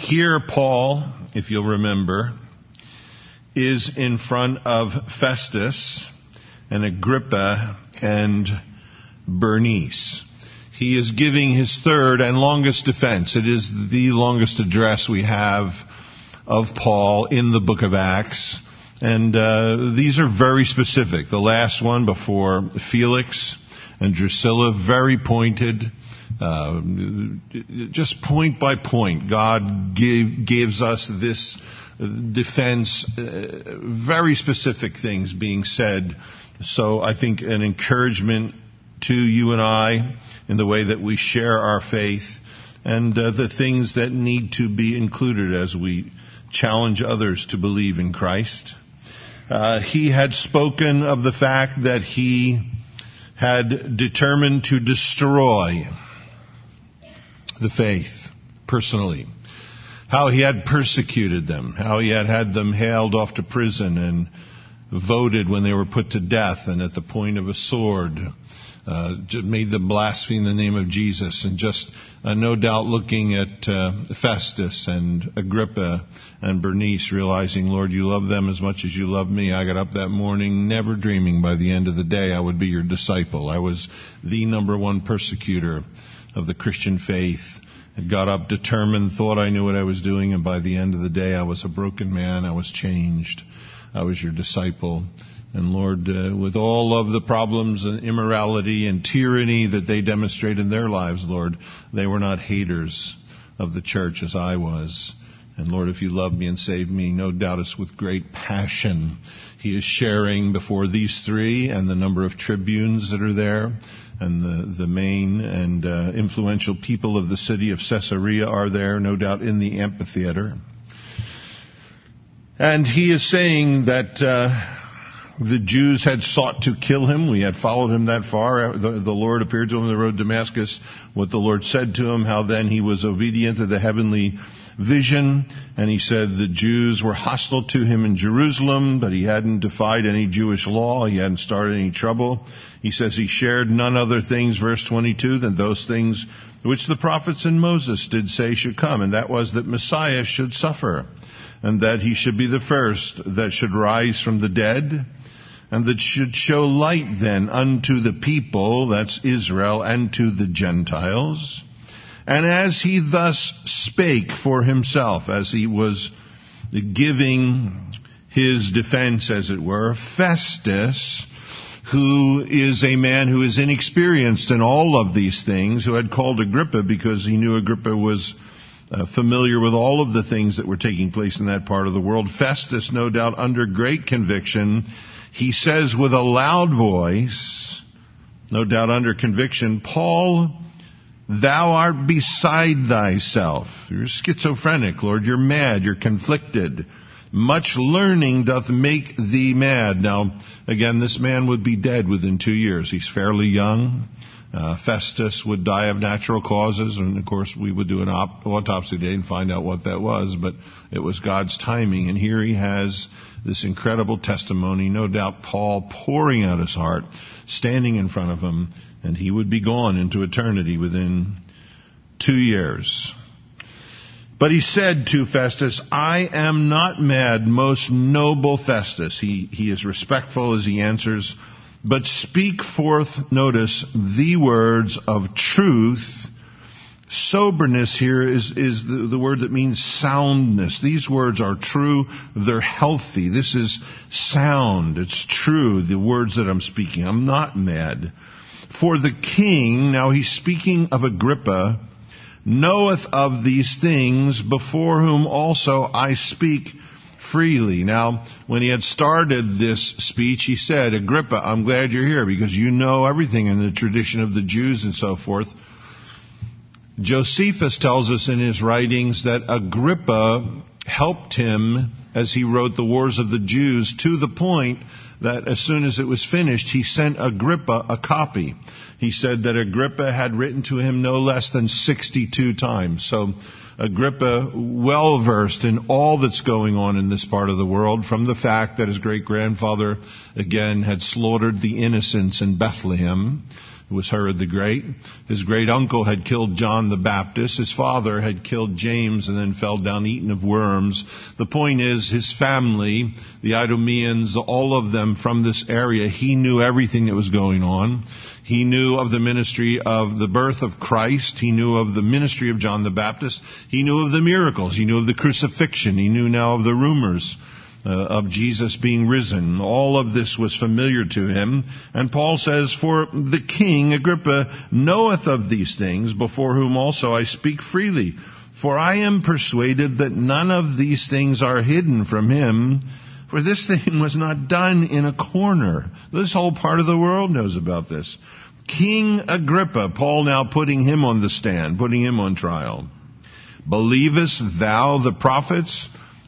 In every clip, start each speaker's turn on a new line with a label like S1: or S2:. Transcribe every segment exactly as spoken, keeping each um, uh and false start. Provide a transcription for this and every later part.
S1: here Paul, if you'll remember, is in front of Festus and Agrippa and Bernice. He is giving his third and longest defense. It is the longest address we have of Paul in the book of Acts. And uh, these are very specific. The last one before Felix and Drusilla, very pointed. Uh, just point by point, God gave, gives us this defense, uh, very specific things being said. So I think an encouragement to you and I in the way that we share our faith and uh, the things that need to be included as we challenge others to believe in Christ. Uh, he had spoken of the fact that he had determined to destroy the faith personally, how he had persecuted them, how he had had them haled off to prison and voted when they were put to death, and at the point of a sword uh, made them blaspheme the name of Jesus, and just uh, no doubt looking at uh, Festus and Agrippa and Bernice, realizing, Lord, you love them as much as you love me. I got up that morning never dreaming by the end of the day I would be your disciple. I was the number one persecutor of the Christian faith. I got up determined, thought I knew what I was doing, and by the end of the day I was a broken man. I was changed. I was your disciple. And Lord, uh, with all of the problems and immorality and tyranny that they demonstrate in their lives, Lord, they were not haters of the church as I was. And Lord, if you love me and save me, no doubt it's with great passion. He is sharing before these three and the number of tribunes that are there, and the, the main and uh, influential people of the city of Caesarea are there, no doubt in the amphitheater. And he is saying that uh, the Jews had sought to kill him. We had followed him that far. The, the Lord appeared to him on the road to Damascus, what the Lord said to him, how then he was obedient to the heavenly vision. And he said the Jews were hostile to him in Jerusalem, but he hadn't defied any Jewish law. He hadn't started any trouble. He says he shared none other things, verse twenty-two, than those things which the prophets and Moses did say should come. And that was that Messiah should suffer, and that he should be the first that should rise from the dead, and that should show light then unto the people, that's Israel, and to the Gentiles. And as he thus spake for himself, as he was giving his defense, as it were, Festus, who is a man who is inexperienced in all of these things, who had called Agrippa because he knew Agrippa was uh, familiar with all of the things that were taking place in that part of the world. Festus, no doubt under great conviction, he says with a loud voice, no doubt under conviction, Paul, thou art beside thyself. You're schizophrenic, Lord. You're mad. You're conflicted. Much learning doth make thee mad. Now, again, this man would be dead within two years. He's fairly young. Uh, Festus would die of natural causes, and of course we would do an op- autopsy today and find out what that was, but it was God's timing. And here he has this incredible testimony, no doubt Paul pouring out his heart, standing in front of him, and he would be gone into eternity within two years. But he said to Festus, I am not mad, most noble Festus. He, he is respectful as he answers, but speak forth, notice, the words of truth. Soberness here is, is the, the word that means soundness. These words are true. They're healthy. This is sound. It's true, the words that I'm speaking. I'm not mad. For the king, now he's speaking of Agrippa, knoweth of these things, before whom also I speak freely. Now, when he had started this speech, he said, Agrippa, I'm glad you're here because you know everything in the tradition of the Jews and so forth. Josephus tells us in his writings that Agrippa helped him as he wrote the Wars of the Jews, to the point that as soon as it was finished, he sent Agrippa a copy. He said that Agrippa had written to him no less than sixty-two times. So Agrippa, well versed in all that's going on in this part of the world, from the fact that his great-grandfather, again, had slaughtered the innocents in Bethlehem, was Herod the Great. His great uncle had killed John the Baptist. His father had killed James and then fell down eaten of worms. The point is, his family, the Idumeans, all of them from this area, he knew everything that was going on. He knew of the ministry of the birth of Christ. He knew of the ministry of John the Baptist. He knew of the miracles. He knew of the crucifixion. He knew now of the rumors Uh, of Jesus being risen. All of this was familiar to him. And Paul says, "For the king, Agrippa, knoweth of these things, before whom also I speak freely. For I am persuaded that none of these things are hidden from him. For this thing was not done in a corner." This whole part of the world knows about this. King Agrippa, Paul now putting him on the stand, putting him on trial. "Believest thou the prophets?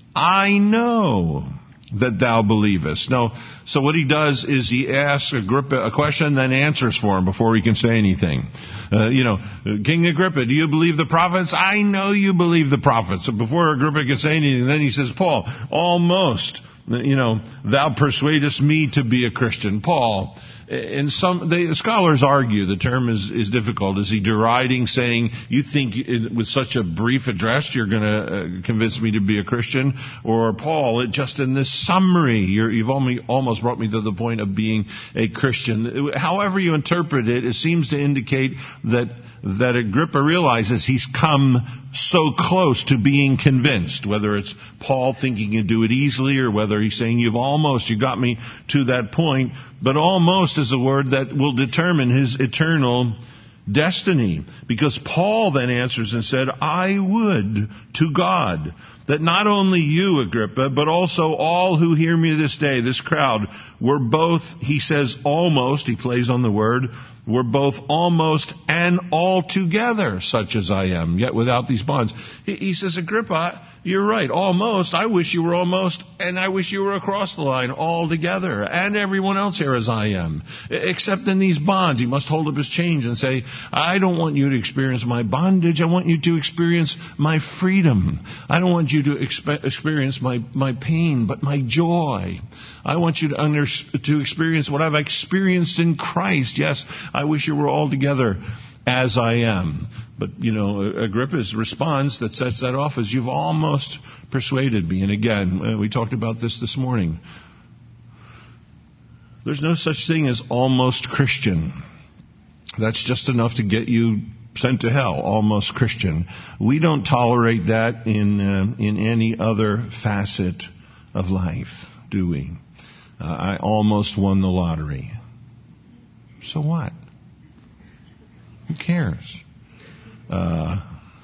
S1: I know that thou believest." No, so what he does is he asks Agrippa a question, then answers for him before he can say anything. Uh, you know, "King Agrippa, do you believe the prophets? I know you believe the prophets." So before Agrippa can say anything, then he says, "Paul, almost, you know, thou persuadest me to be a Christian." Paul, and some they, scholars argue the term is, is difficult. Is he deriding, saying, "You think with such a brief address you're going to uh, convince me to be a Christian?" Or, "Paul, it, just in this summary, you're, you've only, almost brought me to the point of being a Christian." However you interpret it, it seems to indicate that that Agrippa realizes he's come so close to being convinced, whether it's Paul thinking he'd do it easily or whether he's saying, "You've almost, you got me to that point." But almost is a word that will determine his eternal destiny. Because Paul then answers and said, "I would to God that not only you, Agrippa, but also all who hear me this day," this crowd, "were both," he says, "almost," he plays on the word, "were both almost and altogether such as I am, yet without these bonds." He, he says, "Agrippa, you're right, almost. I wish you were almost, and I wish you were across the line altogether, and everyone else here as I am. Except in these bonds." He must hold up his chains and say, "I don't want you to experience my bondage. I want you to experience my freedom. I don't want you to expe- experience my, my pain, but my joy. I want you to, under, to experience what I've experienced in Christ. Yes, I wish you were all together as I am." But, you know, Agrippa's response that sets that off is, "You've almost persuaded me." And again, we talked about this this morning. There's no such thing as almost Christian. That's just enough to get you sent to hell, almost Christian. We don't tolerate that in uh, in any other facet of life, do we? Uh, I almost won the lottery. So what? Who cares? Uh,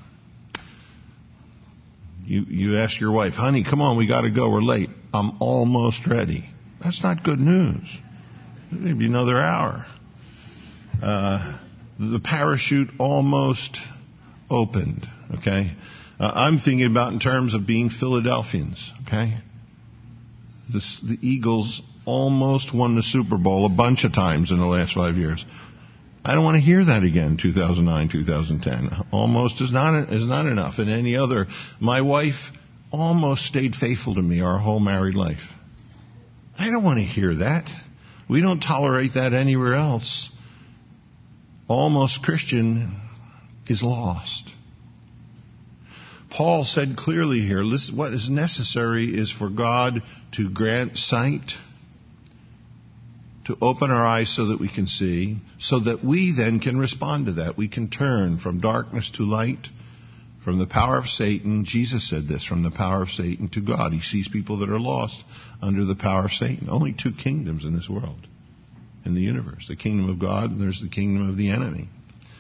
S1: you you ask your wife, "Honey, come on, we got to go. We're late." "I'm almost ready." That's not good news. Maybe another hour. Uh, the parachute almost opened. Okay, uh, I'm thinking about in terms of being Philadelphians. Okay, this, the Eagles almost won the Super Bowl a bunch of times in the last five years. I don't want to hear that again, two thousand nine, two thousand ten. Almost is not is not enough. And any other, my wife almost stayed faithful to me our whole married life. I don't want to hear that. We don't tolerate that anywhere else. Almost Christian is lost. Paul said clearly here, listen, what is necessary is for God to grant sight, to open our eyes so that we can see, so that we then can respond to that. We can turn from darkness to light, from the power of Satan. Jesus said this, from the power of Satan to God. He sees people that are lost under the power of Satan. Only two kingdoms in this world, in the universe. The kingdom of God and there's the kingdom of the enemy.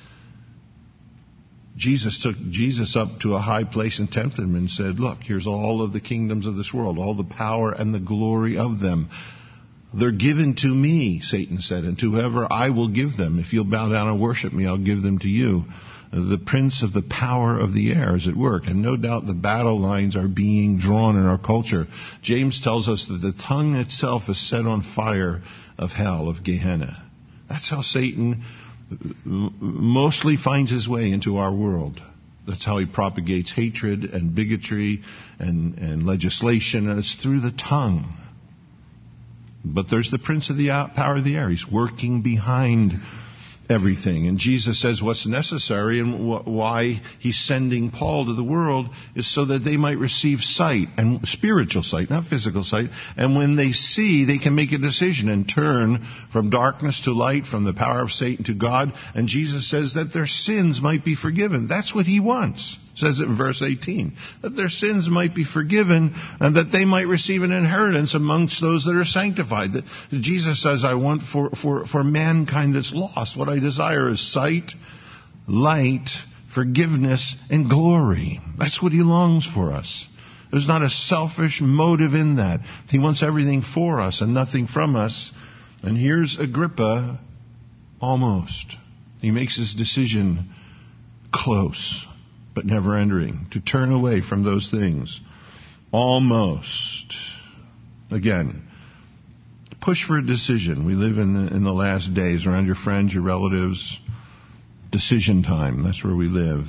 S1: Jesus took Jesus up to a high place and tempted him and said, look, here's all of the kingdoms of this world, all the power and the glory of them. They're given to me, Satan said, and to whoever I will give them. If you'll bow down and worship me, I'll give them to you. The prince of the power of the air is at work. And no doubt the battle lines are being drawn in our culture. James tells us that the tongue itself is set on fire of hell, of Gehenna. That's how Satan mostly finds his way into our world. That's how he propagates hatred and bigotry and, and legislation. And it's through the tongue. But there's the prince of the power of the air. He's working behind everything. And Jesus says what's necessary and wh- why he's sending Paul to the world is so that they might receive sight, and spiritual sight, not physical sight. And when they see, they can make a decision and turn from darkness to light, from the power of Satan to God. And Jesus says that their sins might be forgiven. That's what he wants. Says it in verse eighteen, that their sins might be forgiven and that they might receive an inheritance amongst those that are sanctified. That Jesus says, I want for, for, for mankind that's lost, what I desire is sight, light, forgiveness, and glory. That's what he longs for us. There's not a selfish motive in that. He wants everything for us and nothing from us. And here's Agrippa, almost. He makes his decision close, but never entering, to turn away from those things. Almost. Again, push for a decision. We live in the, in the last days, around your friends, your relatives. Decision time. That's where we live.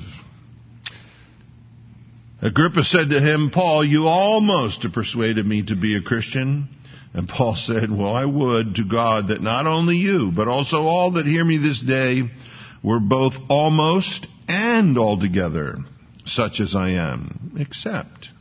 S1: Agrippa said to him, Paul, you almost have persuaded me to be a Christian. And Paul said, well, I would to God that not only you, but also all that hear me this day were both almost and altogether such as I am, except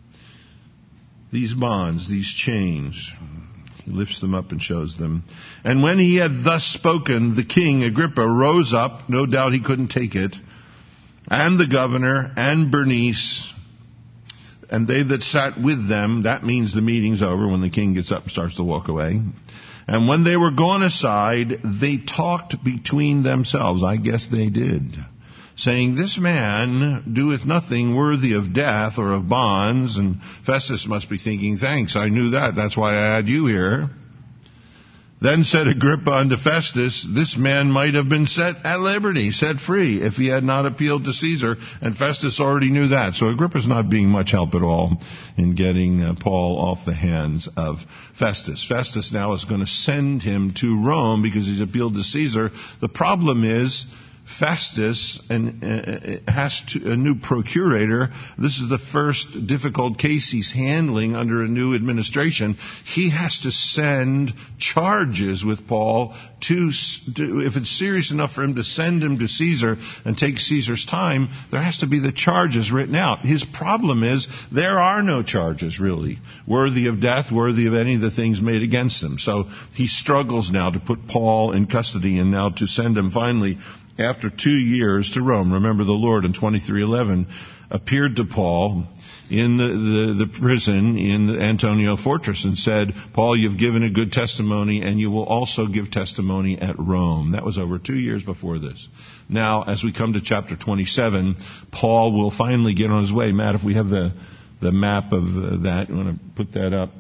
S1: these bonds, these chains. He lifts them up and shows them. And when he had thus spoken, the king, Agrippa, rose up. No doubt he couldn't take it. And the governor and Bernice and they that sat with them. That means the meeting's over when the king gets up and starts to walk away. And when they were gone aside, they talked between themselves. I guess they did. Saying, this man doeth nothing worthy of death or of bonds. And Festus must be thinking, thanks, I knew that. That's why I had you here. Then said Agrippa unto Festus, this man might have been set at liberty, set free, if he had not appealed to Caesar. And Festus already knew that. So Agrippa's not being much help at all in getting uh, Paul off the hands of Festus. Festus now is going to send him to Rome because he's appealed to Caesar. The problem is, Festus and uh, has to, a new procurator. This is the first difficult case he's handling under a new administration. He has to send charges with Paul to, to, if it's serious enough for him to send him to Caesar and take Caesar's time, there has to be the charges written out. His problem is there are no charges really worthy of death, worthy of any of the things made against him. So he struggles now to put Paul in custody and now to send him finally after two years to Rome. Remember, the Lord in twenty-three eleven appeared to Paul in the, the, the prison in the Antonia fortress and said, Paul, you've given a good testimony and you will also give testimony at Rome. That was over two years before this. Now, as we come to chapter twenty-seven, Paul will finally get on his way. Matt, if we have the, the map of uh, that, you want to put that up?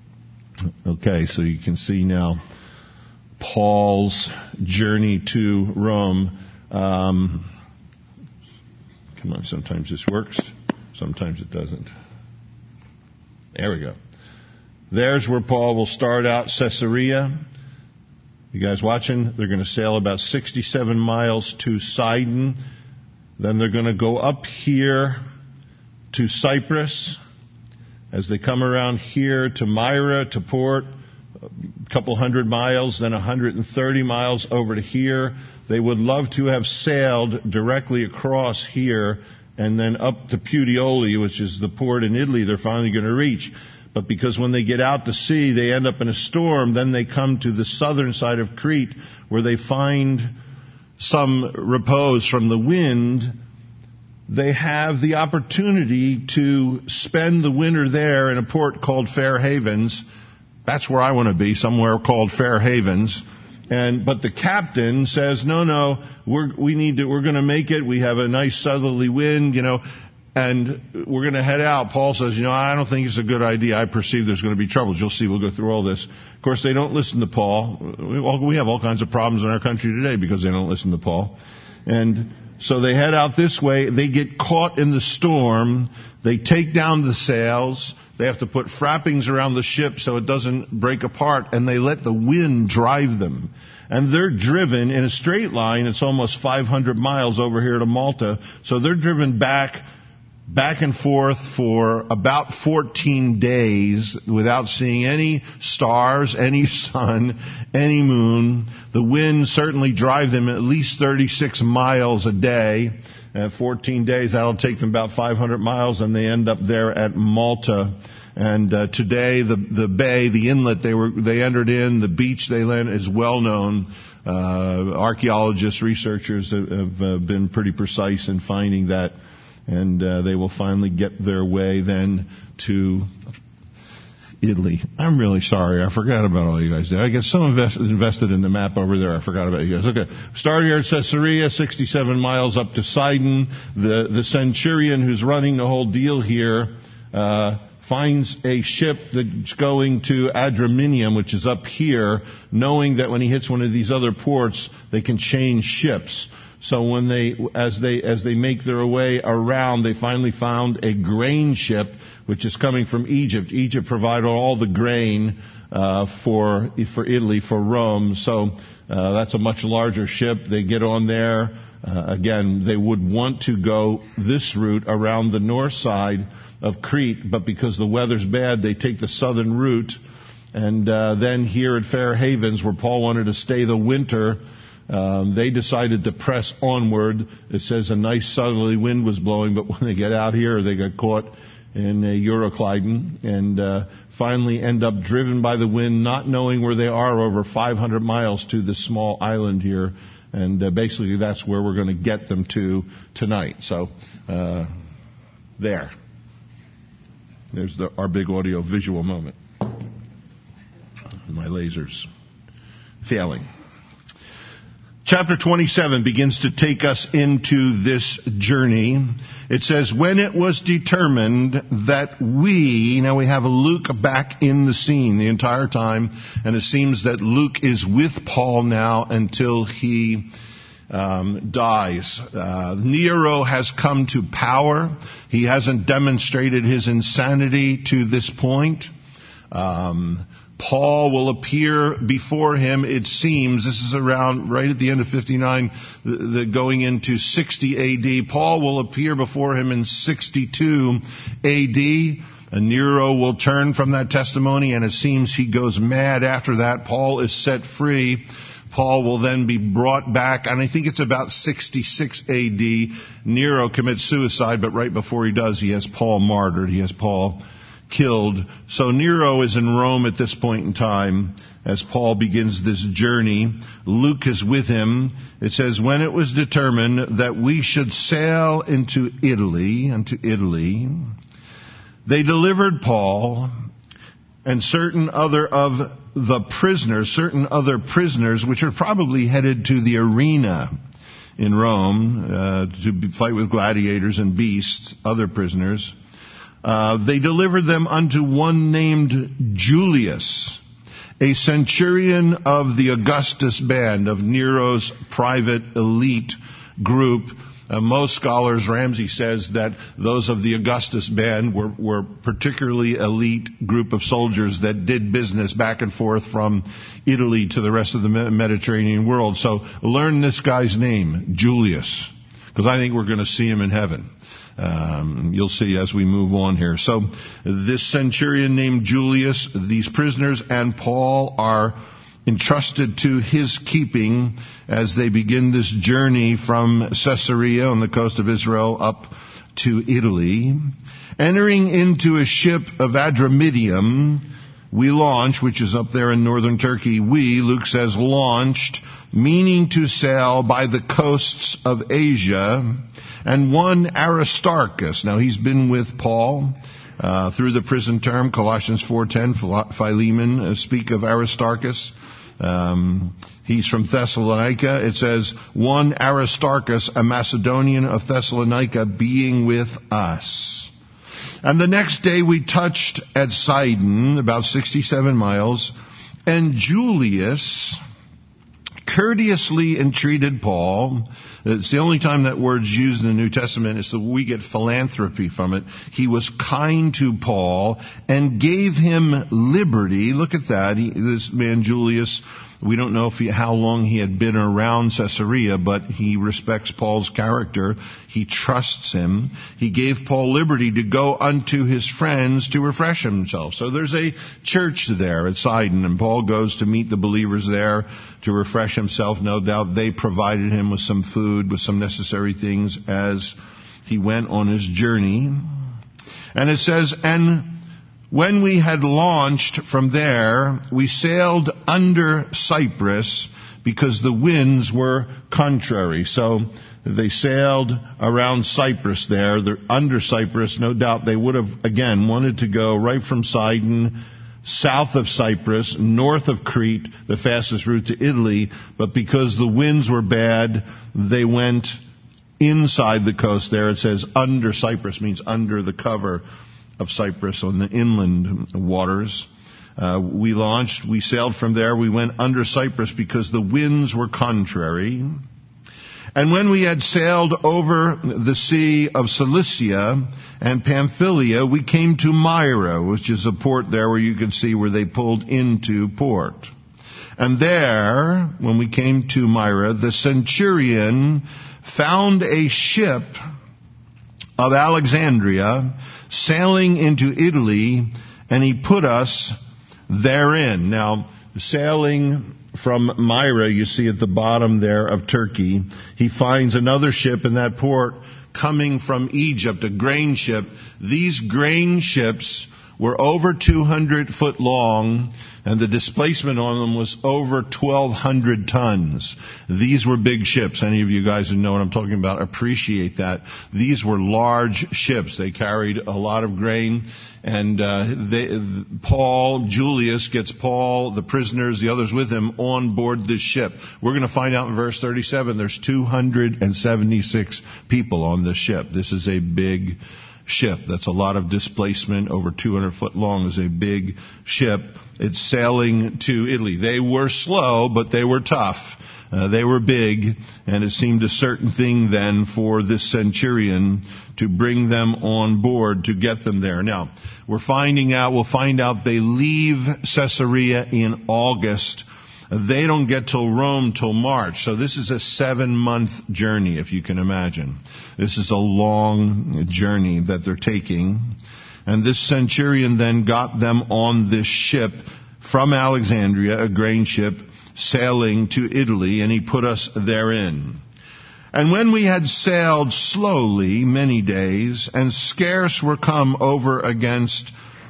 S1: Okay, so you can see now Paul's journey to Rome. Um, come on, sometimes this works, sometimes it doesn't. There we go. There's where Paul will start out, Caesarea. You guys watching? They're going to sail about sixty-seven miles to Sidon. Then they're going to go up here to Cyprus. As they come around here to Myra, to port, a couple hundred miles, then one hundred thirty miles over to here. They would love to have sailed directly across here and then up to Puteoli, which is the port in Italy they're finally going to reach. But because when they get out to sea, they end up in a storm, then they come to the southern side of Crete where they find some repose from the wind. They have the opportunity to spend the winter there in a port called Fair Havens. That's where I want to be, somewhere called Fair Havens. And but the captain says, no, no, we're we need to we're going to make it. We have a nice southerly wind, you know, and we're going to head out. Paul says, you know, I don't think it's a good idea. I perceive there's going to be troubles. You'll see. We'll go through all this. Of course, they don't listen to Paul. We have all kinds of problems in our country today because they don't listen to Paul. And so they head out this way. They get caught in the storm. They take down the sails. They have to put frappings around the ship so it doesn't break apart, and they let the wind drive them. And they're driven in a straight line. It's almost five hundred miles over here to Malta. So they're driven back back and forth for about fourteen days without seeing any stars, any sun, any moon. The winds certainly drive them at least thirty-six miles a day. Uh, fourteen days, that'll take them about five hundred miles, and they end up there at Malta. And uh, today, the the bay, the inlet they were they entered in, the beach they landed is well known. Uh, archaeologists, researchers have, have uh, been pretty precise in finding that, and uh, they will finally get their way then to Italy. I'm really sorry. I forgot about all you guys there. I guess some invest, invested in the map over there. I forgot about you guys. Okay. Start here at Caesarea, sixty-seven miles up to Sidon. The, the centurion who's running the whole deal here, uh, finds a ship that's going to Adramyttium, which is up here, knowing that when he hits one of these other ports, they can change ships. So when they, as they, as they make their way around, they finally found a grain ship, which is coming from Egypt. Egypt provided all the grain, uh, for, for Italy, for Rome. So, uh, that's a much larger ship. They get on there. Uh, again, they would want to go this route around the north side of Crete, but because the weather's bad, they take the southern route. And, uh, then here at Fair Havens, where Paul wanted to stay the winter, Um, they decided to press onward. It says a nice southerly wind was blowing, but when they get out here, they got caught in uh, Euroclydon and uh, finally end up driven by the wind, not knowing where they are, over five hundred miles to this small island here. And uh, basically that's where we're going to get them to tonight. So uh, there. There's the, our big audio visual moment. My laser's failing. Chapter twenty-seven begins to take us into this journey. It says, when it was determined that we, now we have Luke back in the scene the entire time, and it seems that Luke is with Paul now until he um, dies. Uh, Nero has come to power. He hasn't demonstrated his insanity to this point. Um, Paul will appear before him, it seems, this is around right at the end of fifty-nine, the, the going into sixty A D. Paul will appear before him in sixty-two A D. And Nero will turn from that testimony, and it seems he goes mad after that. Paul is set free. Paul will then be brought back, and I think it's about sixty-six A D. Nero commits suicide, but right before he does, he has Paul martyred. He has Paul killed. So Nero is in Rome at this point in time as Paul begins this journey. Luke is with him. It says, when it was determined that we should sail into Italy, into Italy, they delivered Paul and certain other of the prisoners, certain other prisoners, which are probably headed to the arena in Rome uh, to fight with gladiators and beasts, other prisoners. Uh, they delivered them unto one named Julius, a centurion of the Augustus band, of Nero's private elite group. Uh, most scholars, Ramsey says that those of the Augustus band were, were particularly elite group of soldiers that did business back and forth from Italy to the rest of the Mediterranean world. So learn this guy's name, Julius, because I think we're going to see him in heaven. Um, you'll see as we move on here. So this centurion named Julius, these prisoners and Paul are entrusted to his keeping as they begin this journey from Caesarea on the coast of Israel up to Italy. Entering into a ship of Adramyttium, we launch, which is up there in northern Turkey. We, Luke says, launched, meaning to sail by the coasts of Asia. And one Aristarchus. Now he's been with Paul uh, through the prison term. Colossians four ten, Philemon uh, speak of Aristarchus. Um, he's from Thessalonica. It says, one Aristarchus, a Macedonian of Thessalonica, being with us. And the next day we touched at Sidon, about sixty-seven miles, and Julius courteously entreated Paul. It's the only time that word's used in the New Testament. It's that we get philanthropy from it. He was kind to Paul and gave him liberty. Look at that. He, this man Julius We don't know if he, how long he had been around Caesarea, but he respects Paul's character. He trusts him. He gave Paul liberty to go unto his friends to refresh himself. So there's a church there at Sidon, and Paul goes to meet the believers there to refresh himself. No doubt they provided him with some food, with some necessary things as he went on his journey. And it says, and when we had launched from there, we sailed under Cyprus because the winds were contrary. So they sailed around Cyprus there. They're under Cyprus. No doubt they would have, again, wanted to go right from Sidon, south of Cyprus, north of Crete, the fastest route to Italy. But because the winds were bad, they went inside the coast there. It says under Cyprus, means under the cover of Cyprus on the inland waters. Uh, we launched, we sailed from there, we went under Cyprus because the winds were contrary. And when we had sailed over the sea of Cilicia and Pamphylia, we came to Myra, which is a port there where you can see where they pulled into port. And there, when we came to Myra, the centurion found a ship of Alexandria sailing into Italy, and he put us therein. Now, sailing from Myra, you see at the bottom there of Turkey, he finds another ship in that port coming from Egypt, a grain ship. These grain ships were over two hundred foot long, and the displacement on them was over twelve hundred tons. These were big ships. Any of you guys who know what I'm talking about appreciate that. These were large ships. They carried a lot of grain, and uh, they, Paul, Julius gets Paul, the prisoners, the others with him, on board this ship. We're going to find out in verse thirty-seven, there's two hundred seventy-six people on this ship. This is a big ship. That's a lot of displacement. Over two hundred foot long is a big ship. It's sailing to Italy. They were slow, but they were tough. Uh, they were big, and it seemed a certain thing then for this centurion to bring them on board to get them there. Now, we're finding out, we'll find out they leave Caesarea in August. They don't get till Rome till March. So this is a seven-month journey, if you can imagine. This is a long journey that they're taking. And this centurion then got them on this ship from Alexandria, a grain ship, sailing to Italy, and he put us therein. And when we had sailed slowly many days, and scarce were come over against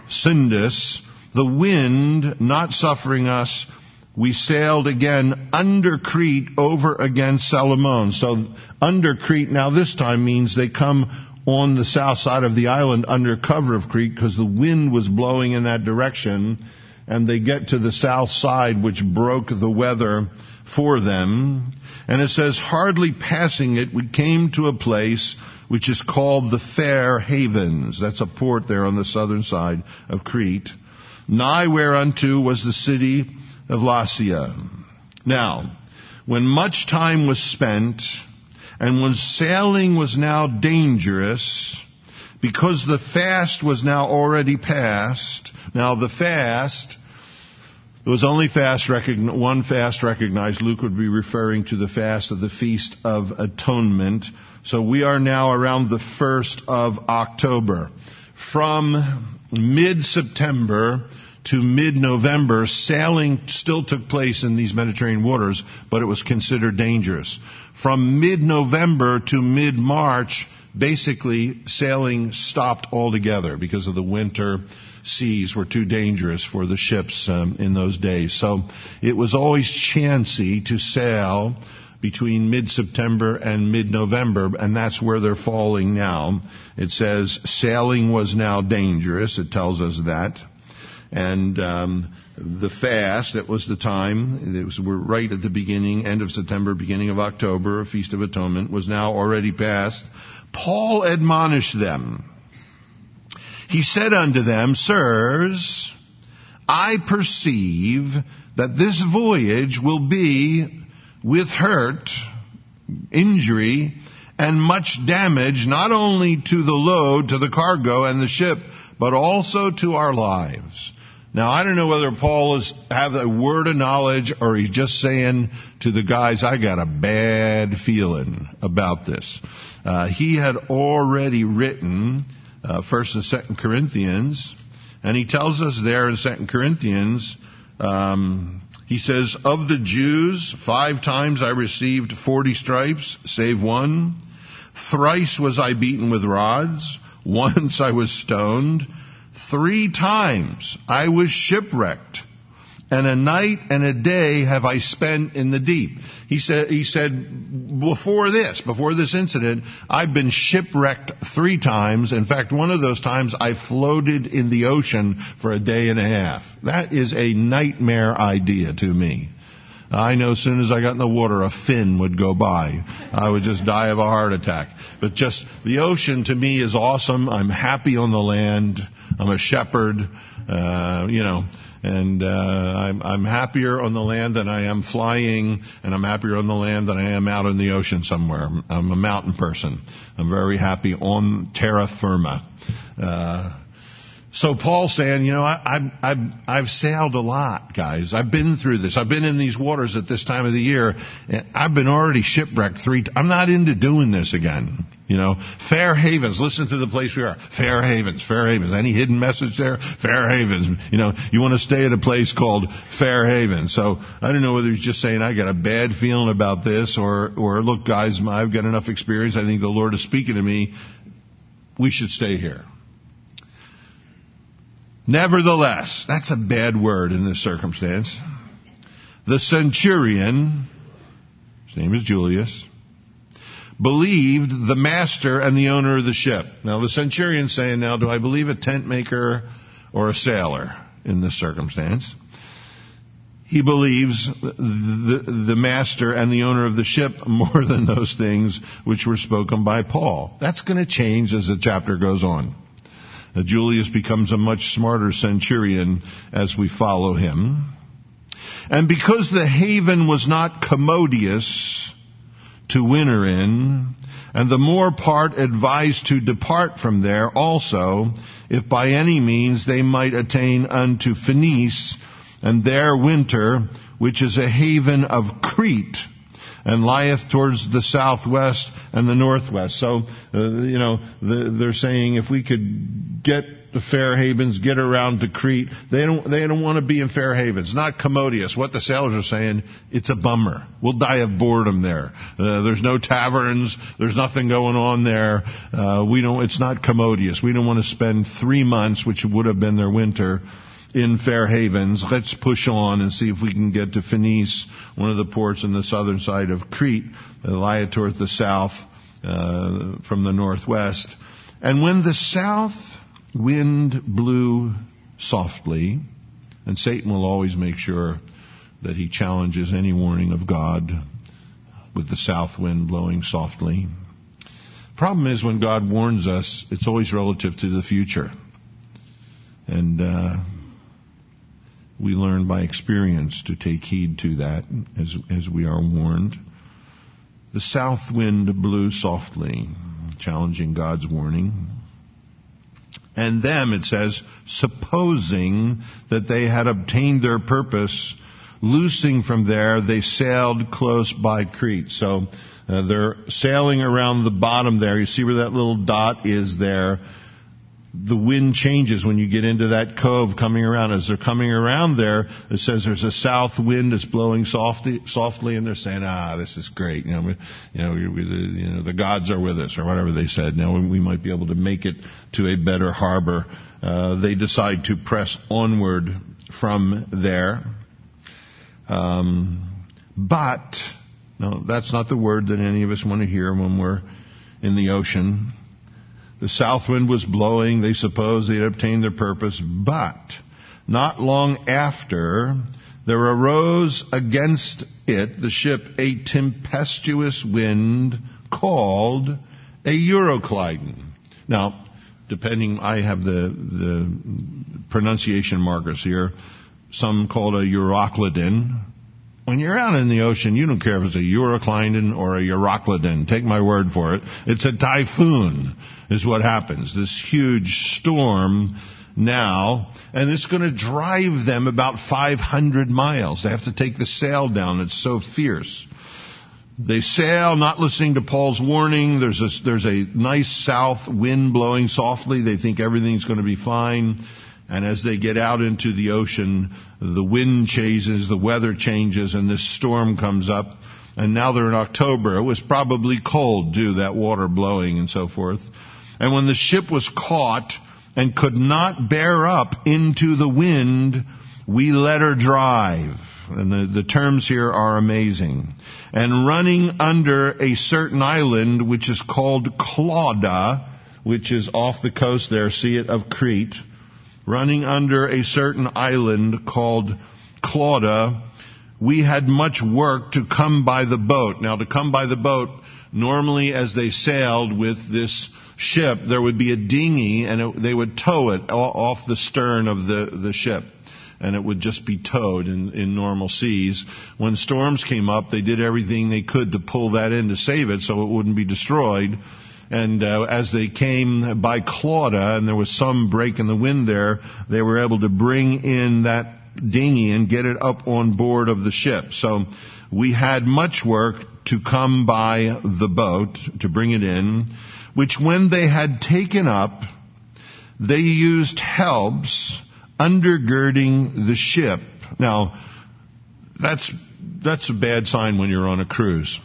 S1: Sindus, the wind not suffering us, we sailed again under Crete over against Salmone. So under Crete now this time means they come on the south side of the island under cover of Crete because the wind was blowing in that direction, and they get to the south side, which broke the weather for them. And it says, hardly passing it, we came to a place which is called the Fair Havens. That's a port there on the southern side of Crete. Nigh whereunto was the city of Lasea. Now, when much time was spent, and when sailing was now dangerous, because the fast was now already past. Now the fast, there was only fast recogn- one fast recognized. Luke would be referring to the fast of the Feast of Atonement. So we are now around the first of October. From mid-September to mid-November, sailing still took place in these Mediterranean waters, but it was considered dangerous. From mid-November to mid-March, basically sailing stopped altogether because of the winter seas were too dangerous for the ships um, in those days. So it was always chancy to sail between mid-September and mid-November, and that's where they're falling now. It says sailing was now dangerous. It tells us that. And um, the fast, it was the time, it was, we're right at the beginning, end of September, beginning of October, Feast of Atonement, was now already past. Paul admonished them. He said unto them, Sirs, I perceive that this voyage will be with hurt, injury, and much damage, not only to the load, to the cargo and the ship, but also to our lives. Now, I don't know whether Paul is have a word of knowledge or he's just saying to the guys, I got a bad feeling about this. Uh, he had already written uh, First and Second Corinthians, and he tells us there in Second Corinthians, um, he says, of the Jews, five times I received forty stripes, save one. Thrice was I beaten with rods. Once I was stoned. Three times I was shipwrecked, and a night and a day have I spent in the deep. He said, he said, before this, before this incident, I've been shipwrecked three times. In fact, one of those times I floated in the ocean for a day and a half. That is a nightmare idea to me. I know as soon as I got in the water, a fin would go by. I would just die of a heart attack. But just the ocean to me is awesome. I'm happy on the land. I'm a shepherd, uh, you know, and uh, I'm, I'm happier on the land than I am flying, and I'm happier on the land than I am out in the ocean somewhere. I'm, I'm a mountain person. I'm very happy on terra firma. Uh, So Paul's saying, you know, I, I've, I've, I've sailed a lot, guys. I've been through this. I've been in these waters at this time of the year. And I've been already shipwrecked three times. I'm not into doing this again. You know, Fair Havens. Listen to the place we are. Fair Havens, Fair Havens. Any hidden message there? Fair Havens. You know, you want to stay at a place called Fair Havens. So I don't know whether he's just saying, I got a bad feeling about this, or, or look, guys, I've got enough experience. I think the Lord is speaking to me. We should stay here. Nevertheless, that's a bad word in this circumstance. The centurion, his name is Julius, believed the master and the owner of the ship. Now the centurion's saying, now do I believe a tent maker or a sailor in this circumstance? He believes the, the master and the owner of the ship more than those things which were spoken by Paul. That's going to change as the chapter goes on. Uh, Julius becomes a much smarter centurion as we follow him. And because the haven was not commodious to winter in, and the more part advised to depart from there also, if by any means they might attain unto Phoenice, and there winter, which is a haven of Crete, and lieth towards the southwest and the northwest. So, uh, you know, the, they're saying if we could get the Fair Havens, get around to Crete, they don't, they don't want to be in Fair Havens. Not commodious. What the sailors are saying, it's a bummer. We'll die of boredom there. Uh, there's no taverns. There's nothing going on there. Uh, we don't, it's not commodious. We don't want to spend three months, which would have been their winter, in Fair Havens. Let's push on and see if we can get to Phoenice, one of the ports on the southern side of Crete, lie toward the south uh, from the northwest. And when the south wind blew softly, and Satan will always make sure that he challenges any warning of God with the south wind blowing softly. Problem is, when God warns us, it's always relative to the future. And uh we learn by experience to take heed to that as, as we are warned. The south wind blew softly, challenging God's warning. And them, it says, supposing that they had obtained their purpose, loosing from there, they sailed close by Crete. So uh, they're sailing around the bottom there. You see where that little dot is there? The wind changes when you get into that cove coming around. As they're coming around there, it says there's a south wind that's blowing softly, softly, and they're saying, "Ah, this is great. You know, we, you know, we, we, you know, the gods are with us," or whatever they said. Now we might be able to make it to a better harbor. Uh, they decide to press onward from there. Um, but no, that's not the word that any of us want to hear when we're in the ocean. The south wind was blowing. They supposed they had obtained their purpose. But not long after, there arose against it, the ship, a tempestuous wind called a Euroclydon. Now, depending, I have the, the pronunciation markers here. Some call it a Euroclydon. When you're out in the ocean, you don't care if it's a Euroclydon or a Euroclydon. Take my word for it. It's a typhoon is what happens. This huge storm now, and it's going to drive them about five hundred miles. They have to take the sail down. It's so fierce. They sail, not listening to Paul's warning. There's a, there's a nice south wind blowing softly. They think everything's going to be fine. And as they get out into the ocean, the wind changes, the weather changes, and this storm comes up. And now they're in October. It was probably cold, too, that water blowing and so forth. And when the ship was caught and could not bear up into the wind, we let her drive. And the, the terms here are amazing. And running under a certain island, which is called Clauda, which is off the coast there, see it, of Crete. Running under a certain island called Clauda, we had much work to come by the boat. Now, to come by the boat, normally as they sailed with this ship, there would be a dinghy, and it, they would tow it off the stern of the, the ship. And it would just be towed in, in normal seas. When storms came up, they did everything they could to pull that in to save it so it wouldn't be destroyed. And uh, as they came by Clauda, and there was some break in the wind there, they were able to bring in that dinghy and get it up on board of the ship. So we had much work to come by the boat, to bring it in, which when they had taken up, they used helps undergirding the ship. Now, that's that's a bad sign when you're on a cruise.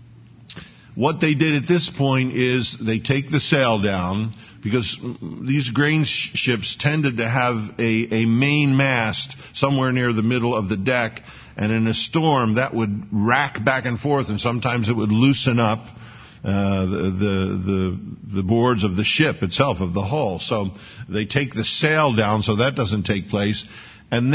S1: What they did at this point is they take the sail down, because these grain sh- ships tended to have a, a main mast somewhere near the middle of the deck, and in a storm that would rack back and forth, and sometimes it would loosen up uh, the, the the the boards of the ship itself, of the hull. So they take the sail down so that doesn't take place. And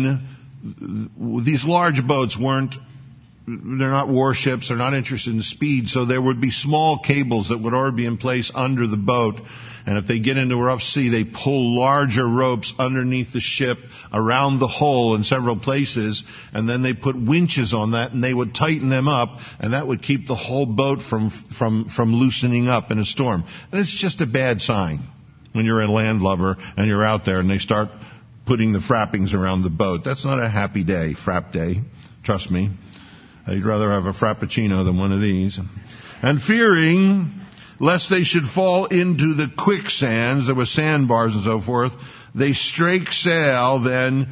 S1: then these large boats weren't, they're not warships, they're not interested in speed, so there would be small cables that would already be in place under the boat. And if they get into a rough sea, they pull larger ropes underneath the ship around the hull in several places, and then they put winches on that, and they would tighten them up, and that would keep the whole boat from from from loosening up in a storm. And it's just a bad sign when you're a landlubber and you're out there and they start putting the frappings around the boat. That's not a happy day, frap day. Trust me. I'd rather have a frappuccino than one of these. And fearing lest they should fall into the quicksands, there were sandbars and so forth, they strake sail then,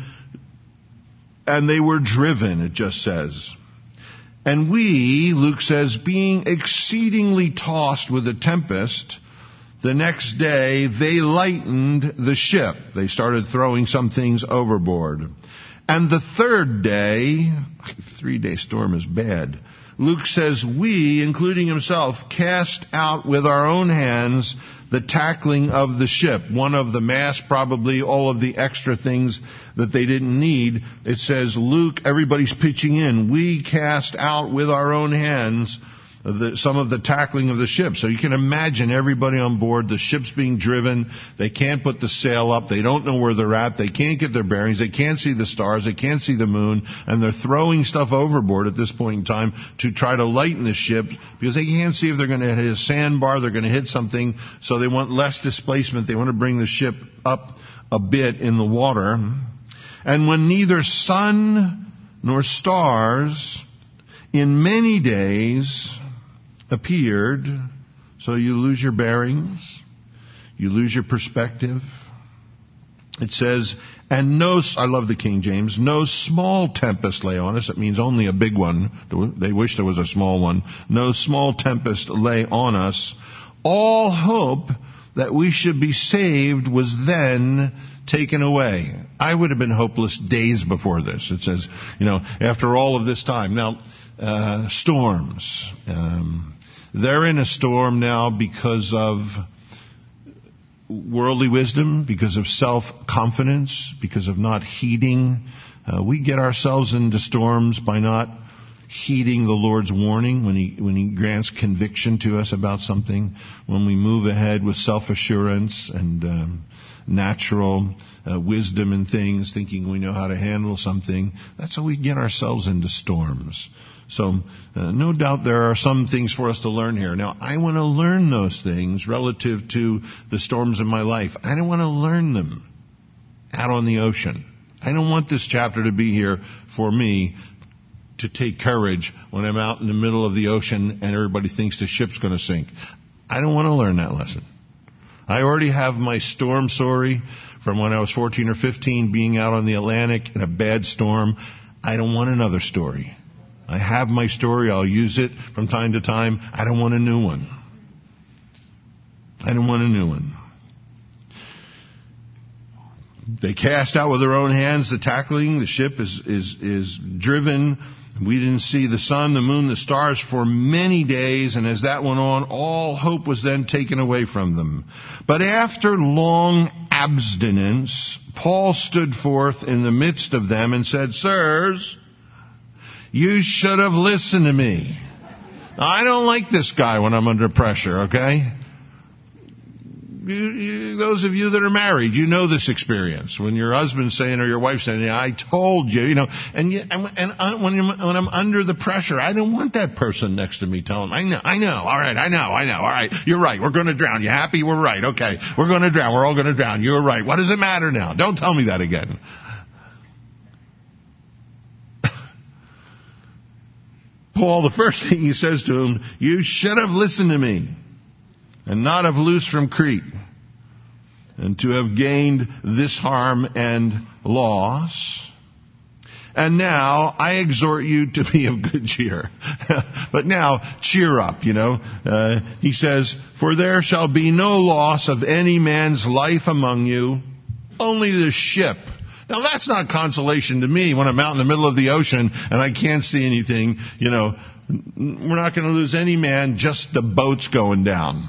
S1: and they were driven, it just says. And we, Luke says, being exceedingly tossed with a tempest, the next day they lightened the ship. They started throwing some things overboard. And the third day, three-day storm is bad. Luke says, we, including himself, cast out with our own hands the tackling of the ship. One of the mast, probably all of the extra things that they didn't need. It says, Luke, everybody's pitching in. We cast out with our own hands the, some of the tackling of the ship. So you can imagine everybody on board, the ship's being driven, they can't put the sail up, they don't know where they're at, they can't get their bearings, they can't see the stars, they can't see the moon, and they're throwing stuff overboard at this point in time to try to lighten the ship, because they can't see if they're going to hit a sandbar, they're going to hit something, so they want less displacement, they want to bring the ship up a bit in the water. And when neither sun nor stars in many days appeared, so you lose your bearings, you lose your perspective. It says, and no, I love the King James, no small tempest lay on us. It means only a big one. They wish there was a small one. No small tempest lay on us. All hope that we should be saved was then taken away. I would have been hopeless days before this. It says, you know, after all of this time. Now, uh, storms. Um, they're in a storm now because of worldly wisdom, because of self-confidence, because of not heeding. Uh, we get ourselves into storms by not heeding the Lord's warning when He when He grants conviction to us about something. When we move ahead with self-assurance and um, natural uh, wisdom in things, thinking we know how to handle something, that's how we get ourselves into storms. So, uh, no doubt there are some things for us to learn here. Now, I want to learn those things relative to the storms in my life. I don't want to learn them out on the ocean. I don't want this chapter to be here for me to take courage when I'm out in the middle of the ocean and everybody thinks the ship's going to sink. I don't want to learn that lesson. I already have my storm story from when I was fourteen or fifteen, being out on the Atlantic in a bad storm. I don't want another story. I have my story. I'll use it from time to time. I don't want a new one. I don't want a new one. They cast out with their own hands the tackling. The ship is, is, is driven. We didn't see the sun, the moon, the stars for many days. And as that went on, all hope was then taken away from them. But after long abstinence, Paul stood forth in the midst of them and said, "Sirs, you should have listened to me." Now, I don't like this guy when I'm under pressure, okay? You, you, those of you that are married, you know this experience. When your husband's saying or your wife's saying, "I told you," you know, and you, and, and I, when, when I'm under the pressure, I don't want that person next to me telling me, "I know, I know, all right, I know, I know, all right, you're right, we're going to drown. You happy? We're right, okay, we're going to drown. We're all going to drown. You're right. What does it matter now? Don't tell me that again." Paul, the first thing he says to him, "You should have listened to me, and not have loosed from Crete, and to have gained this harm and loss. And now I exhort you to be of good cheer." But now, cheer up, you know. Uh, he says, "For there shall be no loss of any man's life among you, only the ship." Now that's not consolation to me when I'm out in the middle of the ocean and I can't see anything, you know. We're not going to lose any man, just the boat's going down.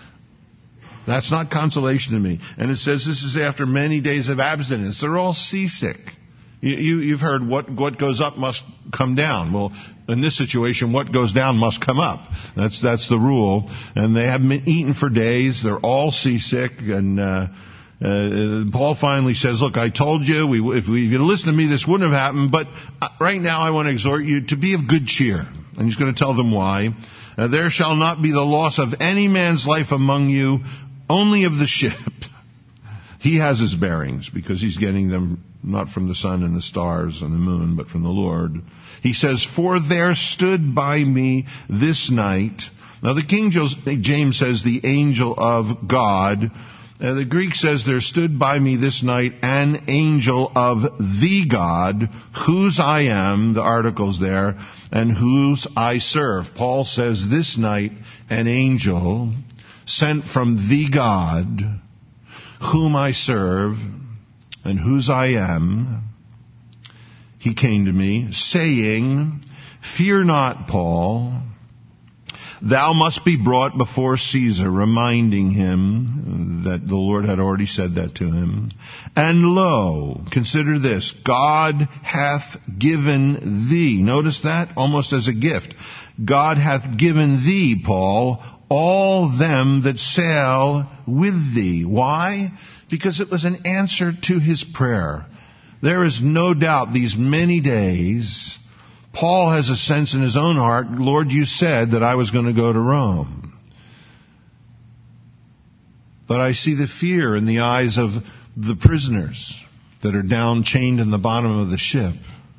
S1: That's not consolation to me. And it says this is after many days of abstinence. They're all seasick. You, you, you've heard what, what goes up must come down. Well, in this situation, what goes down must come up. That's, that's the rule. And they haven't been eaten for days. They're all seasick. And, uh, uh, Paul finally says, "Look, I told you, we, if we, if you listened to me, this wouldn't have happened. But uh, right now I want to exhort you to be of good cheer." And he's going to tell them why. Uh, "There shall not be the loss of any man's life among you, only of the ship." He has his bearings because he's getting them not from the sun and the stars and the moon, but from the Lord. He says, "For there stood by me this night." Now the King James says the angel of God. Uh, the Greek says, "There stood by me this night an angel of the God, whose I am," the article's there, "and whose I serve." Paul says, this night an angel sent from the God, whom I serve, and whose I am, he came to me, saying, "Fear not, Paul. Thou must be brought before Caesar," reminding him that the Lord had already said that to him. "And lo," consider this, "God hath given thee," notice that, almost as a gift, "God hath given thee, Paul, all them that sail with thee." Why? Because it was an answer to his prayer. There is no doubt these many days, Paul has a sense in his own heart, "Lord, you said that I was going to go to Rome." But I see the fear in the eyes of the prisoners that are down chained in the bottom of the ship.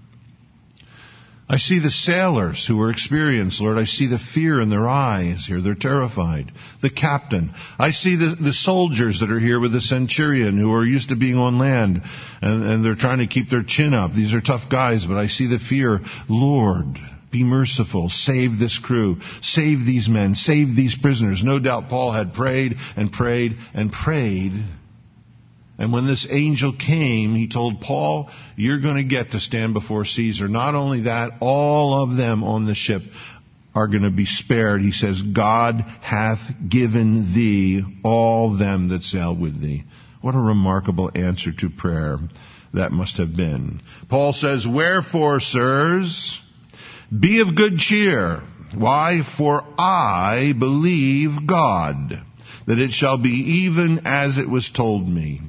S1: I see the sailors who are experienced, Lord. I see the fear in their eyes here. They're terrified. The captain. I see the, the soldiers that are here with the centurion who are used to being on land, and, and they're trying to keep their chin up. These are tough guys, but I see the fear. Lord, be merciful. Save this crew. Save these men. Save these prisoners. No doubt Paul had prayed and prayed and prayed. And when this angel came, he told Paul, "You're going to get to stand before Caesar." Not only that, all of them on the ship are going to be spared. He says, "God hath given thee all them that sail with thee." What a remarkable answer to prayer that must have been. Paul says, "Wherefore, sirs, be of good cheer." Why? "For I believe God, that it shall be even as it was told me."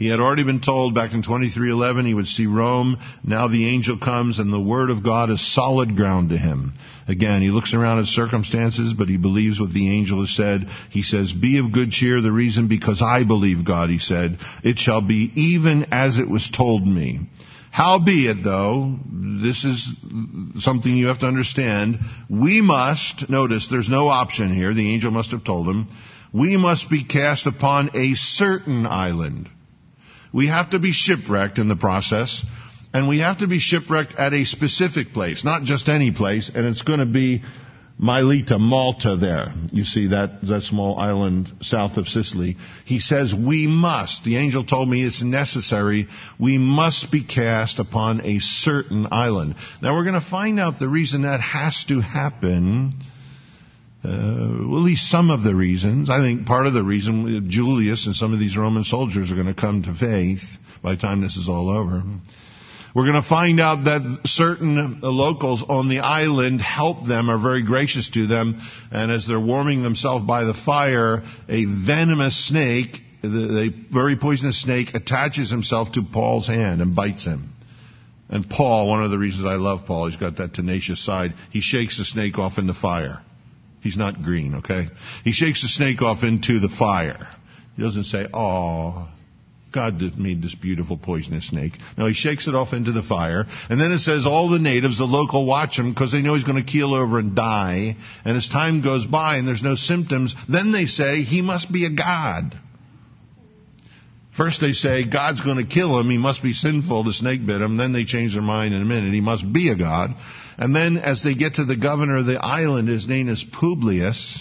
S1: He had already been told back in twenty-three eleven he would see Rome. Now the angel comes and the word of God is solid ground to him. Again, he looks around at circumstances, but he believes what the angel has said. He says, be of good cheer. The reason, because I believe God, he said. It shall be even as it was told me. Howbeit, though, this is something you have to understand, we must, notice there's no option here, the angel must have told him, we must be cast upon a certain island. We have to be shipwrecked in the process, and we have to be shipwrecked at a specific place, not just any place, and it's going to be Mileta, Malta there. You see that, that small island south of Sicily. He says, we must, the angel told me it's necessary, we must be cast upon a certain island. Now we're going to find out the reason that has to happen. Uh, well, at least some of the reasons. I think part of the reason, Julius and some of these Roman soldiers are going to come to faith by the time this is all over. We're going to find out that certain locals on the island help them, are very gracious to them, and as they're warming themselves by the fire, a venomous snake, the very poisonous snake, attaches himself to Paul's hand and bites him. And Paul, one of the reasons I love Paul, he's got that tenacious side, he shakes the snake off into fire. He's not green, okay? He shakes the snake off into the fire. He doesn't say, oh, God made this beautiful poisonous snake. No, he shakes it off into the fire. And then it says all the natives, the local, watch him because they know he's going to keel over and die. And as time goes by and there's no symptoms, then they say he must be a god. First they say God's going to kill him. He must be sinful. The snake bit him. Then they change their mind in a minute. He must be a god. And then as they get to the governor of the island, his name is Publius.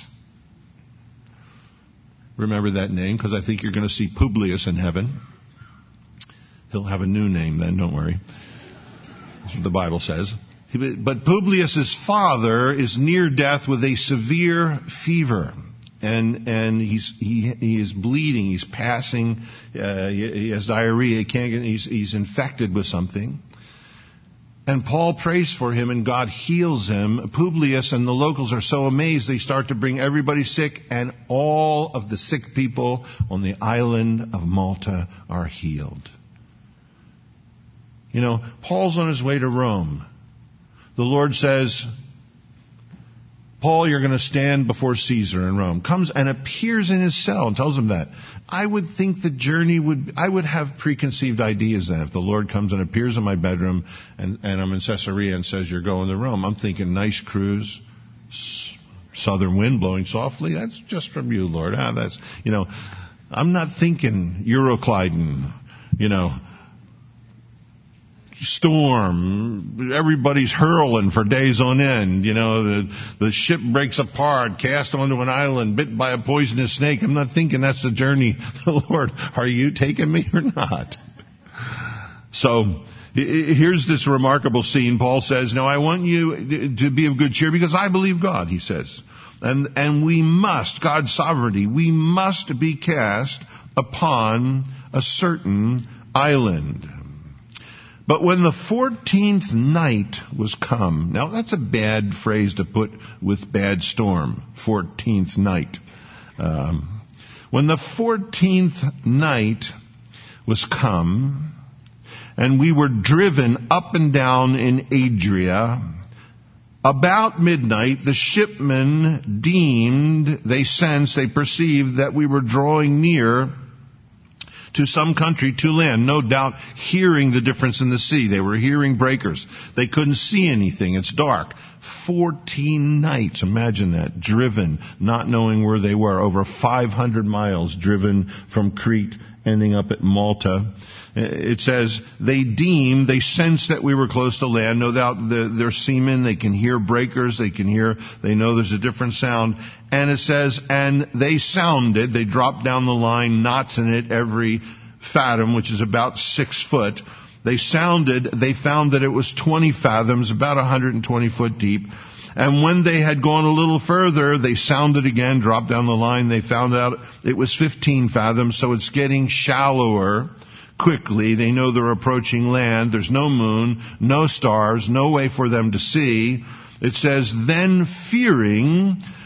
S1: Remember that name, because I think you're going to see Publius in heaven. He'll have a new name then, don't worry. That's what the Bible says. But Publius' father is near death with a severe fever. And and he's he he is bleeding. He's passing. Uh, he, he has diarrhea. He can't get. He's he's infected with something. And Paul prays for him, and God heals him. Publius and the locals are so amazed, they start to bring everybody sick, and all of the sick people on the island of Malta are healed. You know, Paul's on his way to Rome. The Lord says, Paul, you're going to stand before Caesar in Rome. Comes and appears in his cell and tells him that. I would think the journey would, I would have preconceived ideas then. If the Lord comes and appears in my bedroom and, and I'm in Caesarea and says you're going to Rome, I'm thinking nice cruise, southern wind blowing softly. That's just from you, Lord. Ah, that's, you know, I'm not thinking Euroclydon, you know, storm, everybody's hurling for days on end, you know, the the ship breaks apart, cast onto an island, bit by a poisonous snake. I'm not thinking that's the journey. Lord, are you taking me or not? So here's this remarkable scene. Paul says, no, I want you to be of good cheer because I believe God, he says. And and we must, God's sovereignty, we must be cast upon a certain island. But when the fourteenth night was come, now that's a bad phrase to put with bad storm, fourteenth night. Um, when the fourteenth night was come, and we were driven up and down in Adria, about midnight the shipmen deemed, they sensed, they perceived that we were drawing near to some country, to land, no doubt hearing the difference in the sea. They were hearing breakers. They couldn't see anything. It's dark. Fourteen nights, imagine that, driven, not knowing where they were, over five hundred miles driven from Crete, ending up at Malta. It says, they deemed, they sensed that we were close to land. No doubt they're seamen, they can hear breakers, they can hear, they know there's a different sound. And it says, and they sounded, they dropped down the line, knots in it every fathom, which is about six foot. They sounded, they found that it was twenty fathoms, about one hundred twenty foot deep. And when they had gone a little further, they sounded again, dropped down the line, they found out it was fifteen fathoms, so it's getting shallower quickly. They know they're approaching land. There's no moon, no stars, no way for them to see. It says, then fearing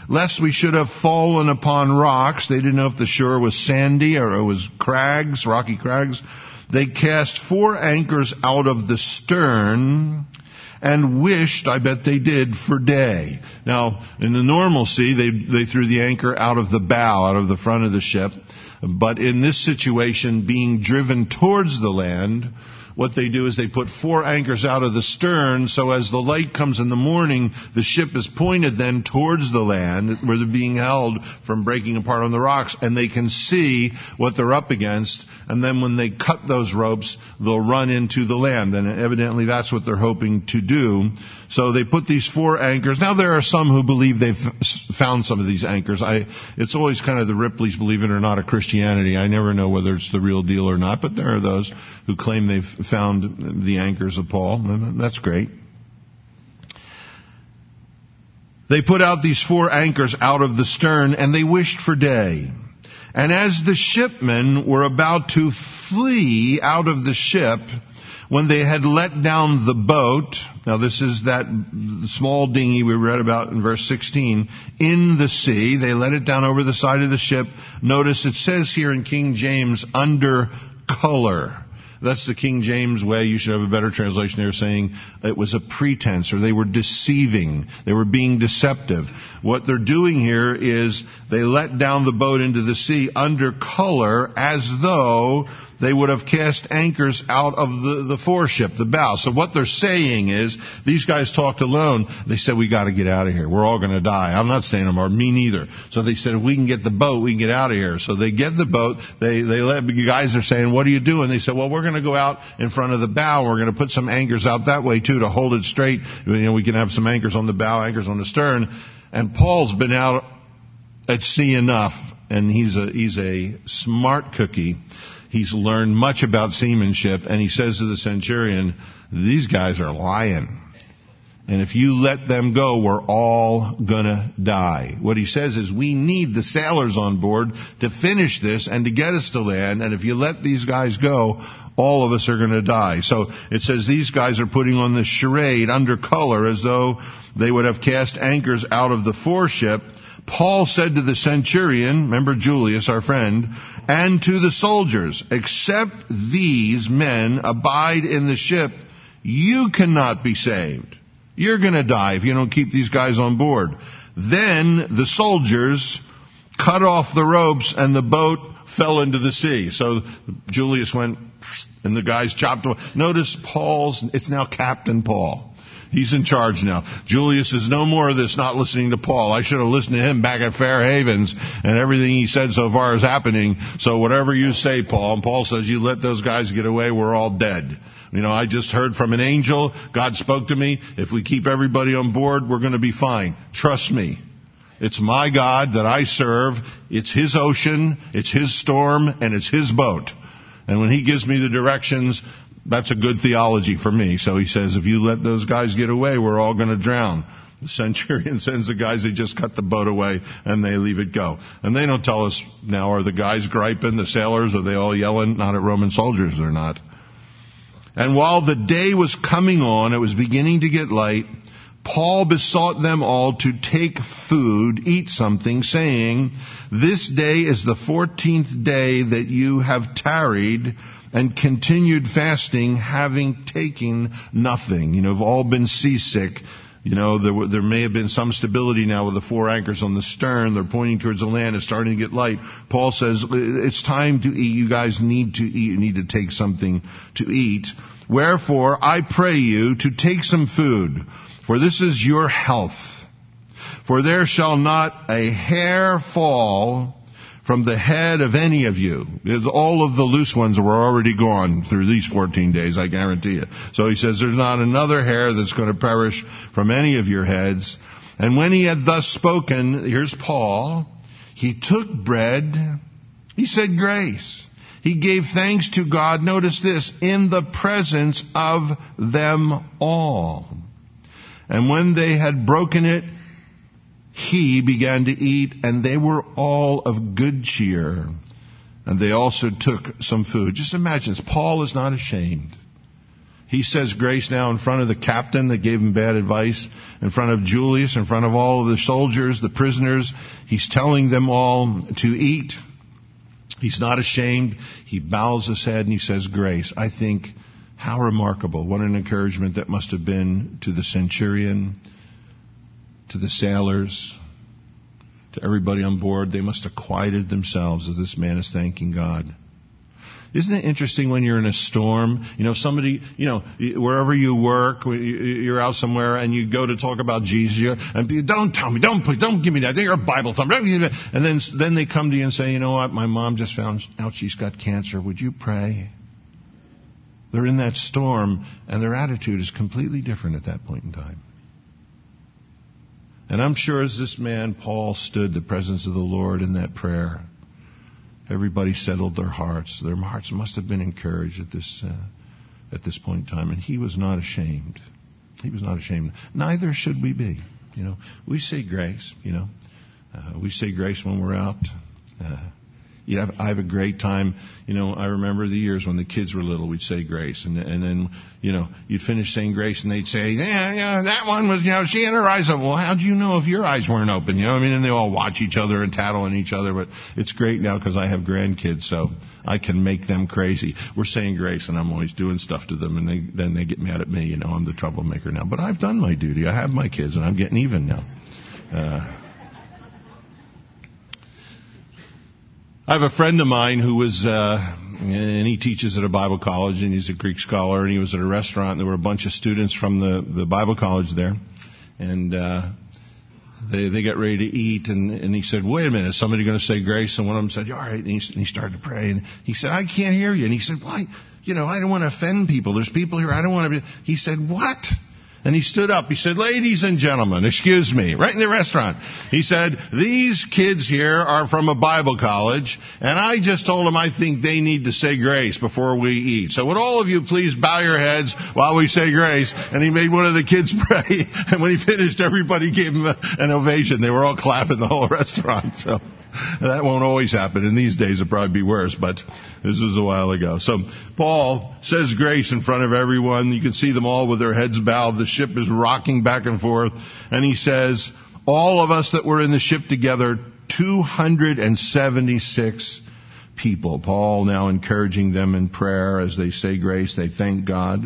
S1: lest we should have fallen upon rocks. They didn't know if the shore was sandy or it was crags, rocky crags. They cast four anchors out of the stern and wished, I bet they did, for day. Now, in the normal sea, they, they threw the anchor out of the bow, out of the front of the ship. But in this situation, being driven towards the land, what they do is they put four anchors out of the stern, so as the light comes in the morning, the ship is pointed then towards the land, where they're being held from breaking apart on the rocks, and they can see what they're up against, and then when they cut those ropes, they'll run into the land, and evidently that's what they're hoping to do. So they put these four anchors. Now there are some who believe they've found some of these anchors. I, it's always kind of the Ripley's believe it or not of Christianity. I never know whether it's the real deal or not, but there are those who claim they've found the anchors of Paul, and that's great. They put out these four anchors out of the stern, and they wished for day. And as the shipmen were about to flee out of the ship, when they had let down the boat, now this is that small dinghy we read about in verse sixteen, in the sea, they let it down over the side of the ship. Notice it says here in King James, under color. That's the King James way. You should have a better translation there saying it was a pretense, or they were deceiving. They were being deceptive. What they're doing here is they let down the boat into the sea under color, as though they would have cast anchors out of the, the foreship, the bow. So what they're saying is, these guys talked alone. They said, we got to get out of here. We're all going to die. I'm not staying anymore. Me neither. So they said, if we can get the boat, we can get out of here. So they get the boat. They, they let, the guys are saying, what are you doing? They said, well, we're going to go out in front of the bow. We're going to put some anchors out that way too to hold it straight. You know, we can have some anchors on the bow, anchors on the stern. And Paul's been out at sea enough, and he's a, he's a smart cookie. He's learned much about seamanship, and he says to the centurion, these guys are lying. And if you let them go, we're all gonna die. What he says is, we need the sailors on board to finish this and to get us to land, and if you let these guys go, all of us are gonna die. So it says these guys are putting on this charade under color, as though they would have cast anchors out of the foreship. Paul said to the centurion, remember Julius, our friend, and to the soldiers, except these men abide in the ship, you cannot be saved. You're going to die if you don't keep these guys on board. Then the soldiers cut off the ropes and the boat fell into the sea. So Julius went and the guys chopped away. Notice Paul's, it's now Captain Paul. He's in charge now. Julius is no more of this not listening to Paul. I should have listened to him back at Fair Havens, and everything he said so far is happening. So whatever you say, Paul, and Paul says, you let those guys get away, we're all dead. You know, I just heard from an angel. God spoke to me. If we keep everybody on board, we're going to be fine. Trust me. It's my God that I serve. It's His ocean, it's His storm, and it's His boat. And when He gives me the directions, that's a good theology for me. So he says, if you let those guys get away, we're all going to drown. The centurion sends the guys, they just cut the boat away, and they leave it go. And they don't tell us now, are the guys griping, the sailors, are they all yelling? Not at Roman soldiers, they're not. And while the day was coming on, it was beginning to get light, Paul besought them all to take food, eat something, saying, this day is the fourteenth day that you have tarried and continued fasting, having taken nothing. You know, have all been seasick. You know, there, were, there may have been some stability now with the four anchors on the stern. They're pointing towards the land. It's starting to get light. Paul says, it's time to eat. You guys need to eat. You need to take something to eat. Wherefore, I pray you to take some food, for this is your health. For there shall not a hair fall from the head of any of you. All of the loose ones were already gone through these fourteen days, I guarantee you. So he says, there's not another hair that's going to perish from any of your heads. And when he had thus spoken, here's Paul, he took bread, he said grace. He gave thanks to God, notice this, in the presence of them all. And when they had broken it, he began to eat, and they were all of good cheer. And they also took some food. Just imagine, Paul is not ashamed. He He says grace now in front of the captain that gave him bad advice, in front of Julius, in front of all of the soldiers, the prisoners. He's telling them all to eat. He's not ashamed. He bows his head and he says grace. I think how remarkable. What an encouragement that must have been to the centurion, to the sailors, to everybody on board. They must have quieted themselves as this man is thanking God. Isn't it interesting when you're in a storm? You know, somebody, you know, wherever you work, you're out somewhere and you go to talk about Jesus, and people, don't tell me, don't put, don't give me that. You're a Bible thumper. And then, then they come to you and say, you know what, my mom just found out she's got cancer. Would you pray? They're in that storm, and their attitude is completely different at that point in time. And I'm sure as this man, Paul, stood in the presence of the Lord in that prayer, everybody settled their hearts. Their hearts must have been encouraged at this uh, at this point in time. And he was not ashamed. He was not ashamed. Neither should we be. You know, we say grace. You know, uh, we say grace when we're out. Uh, you know, I have a great time. You know, I remember the years when the kids were little. We'd say grace, and and then you know you'd finish saying grace, and they'd say, yeah, yeah, that one was, you know, she had her eyes open. Well, how'd you know if your eyes weren't open? You know what I mean? And they all watch each other and tattle on each other. But it's great now because I have grandkids, so I can make them crazy. We're saying grace, and I'm always doing stuff to them, and they, then they get mad at me. You know, I'm the troublemaker now. But I've done my duty. I have my kids, and I'm getting even now. Uh, I have a friend of mine who was, uh, and he teaches at a Bible college, and he's a Greek scholar, and he was at a restaurant, and there were a bunch of students from the, the Bible college there, and uh, they they got ready to eat, and, and he said, wait a minute, is somebody going to say grace? And one of them said, all right, and he, and he started to pray, and he said, I can't hear you, and he said, why? You know, I don't want to offend people. There's people here, I don't want to be. He said, what? And he stood up. He said, ladies and gentlemen, excuse me, right in the restaurant. He said, these kids here are from a Bible college, and I just told them I think they need to say grace before we eat. So would all of you please bow your heads while we say grace? And he made one of the kids pray. And when he finished, everybody gave him a, an ovation. They were all clapping the whole restaurant. So that won't always happen. In these days, it'll probably be worse, but this was a while ago. So Paul says grace in front of everyone. You can see them all with their heads bowed. The ship is rocking back and forth. And he says, all of us that were in the ship together, two hundred seventy-six people. Paul now encouraging them in prayer as they say grace. They thank God.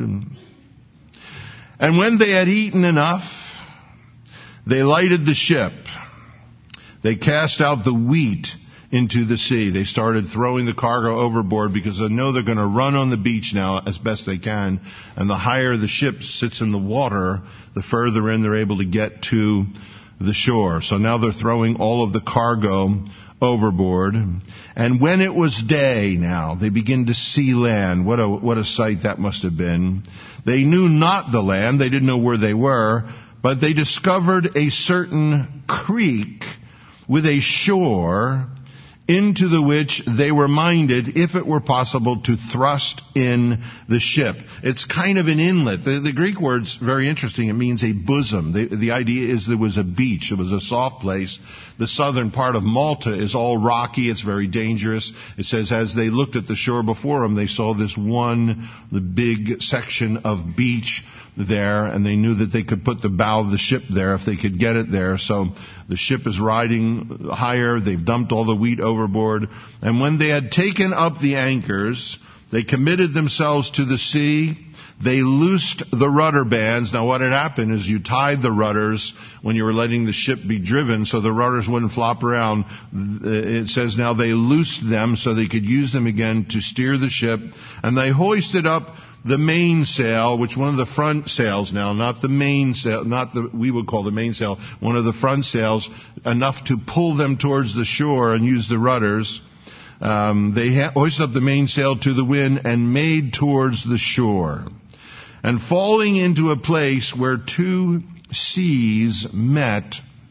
S1: And when they had eaten enough, they lighted the ship. They cast out the wheat into the sea. They started throwing the cargo overboard because they know they're going to run on the beach now as best they can. And the higher the ship sits in the water, the further in they're able to get to the shore. So now they're throwing all of the cargo overboard. And when it was day now, they begin to see land. What a, what a sight that must have been. They knew not the land. They didn't know where they were. But they discovered a certain creek with a shore into the which they were minded, if it were possible, to thrust in the ship. It's kind of an inlet. The, the Greek word's very interesting. It means a bosom. The, the idea is there was a beach. It was a soft place. The southern part of Malta is all rocky. It's very dangerous. It says as they looked at the shore before them, they saw this one, the big section of beach there, and they knew that they could put the bow of the ship there if they could get it there. So the ship is riding higher. They've dumped all the wheat overboard. And when they had taken up the anchors, they committed themselves to the sea. They loosed the rudder bands. Now what had happened is you tied the rudders when you were letting the ship be driven so the rudders wouldn't flop around. It says now they loosed them so they could use them again to steer the ship. And they hoisted up the mainsail, which one of the front sails now, not the main sail, not the, we would call the mainsail, one of the front sails, enough to pull them towards the shore and use the rudders. Um, they ha- hoisted up the mainsail to the wind and made towards the shore. And falling into a place where two seas met,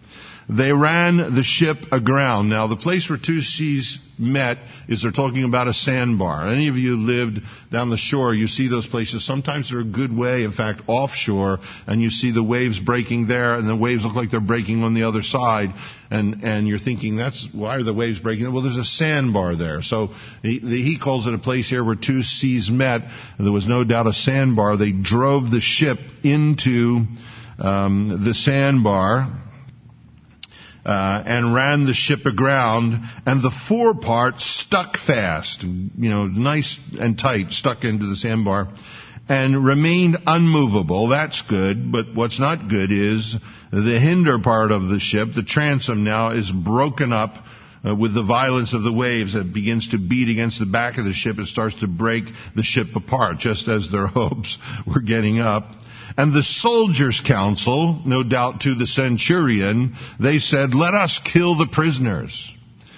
S1: They ran the ship aground. Now, the place where two seas met is they're talking about a sandbar. Any of you lived down the shore, you see those places. Sometimes they're a good way, in fact, offshore, and you see the waves breaking there, and the waves look like they're breaking on the other side. And, and you're thinking, that's, why are the waves breaking? Well, there's a sandbar there. So he, he calls it a place here where two seas met. And there was no doubt a sandbar. They drove the ship into um, the sandbar. Uh, and ran the ship aground, and the forepart stuck fast, you know, nice and tight, stuck into the sandbar, and remained unmovable. That's good, but what's not good is the hinder part of the ship, the transom now, is broken up uh, with the violence of the waves. It begins to beat against the back of the ship. It starts to break the ship apart, just as their hopes were getting up. And the soldiers' council, no doubt to the centurion, they said, let us kill the prisoners.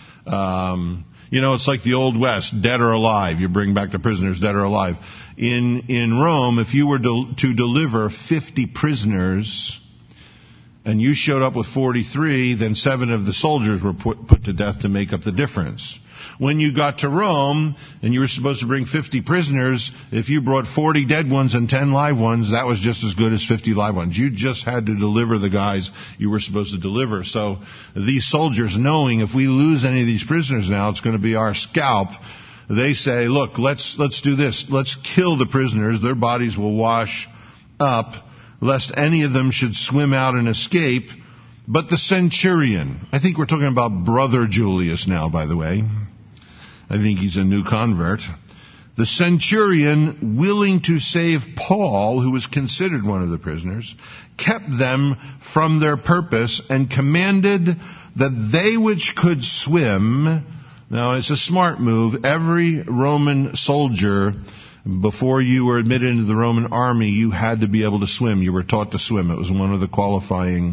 S1: Um, you know, it's like the Old West, dead or alive. You bring back the prisoners, dead or alive. In, in Rome, if you were to, to deliver fifty prisoners, and you showed up with forty-three, then seven of the soldiers were put, put to death to make up the difference. When you got to Rome, and you were supposed to bring fifty prisoners, if you brought forty dead ones and ten live ones, that was just as good as fifty live ones. You just had to deliver the guys you were supposed to deliver. So these soldiers, knowing if we lose any of these prisoners now, it's going to be our scalp, they say, look, let's let's do this. Let's kill the prisoners. Their bodies will wash up, lest any of them should swim out and escape. But the centurion, I think we're talking about Brother Julius now, by the way. I think he's a new convert. The centurion, willing to save Paul, who was considered one of the prisoners, kept them from their purpose and commanded that they which could swim. Now, it's a smart move. Every Roman soldier, before you were admitted into the Roman army, you had to be able to swim. You were taught to swim. It was one of the qualifying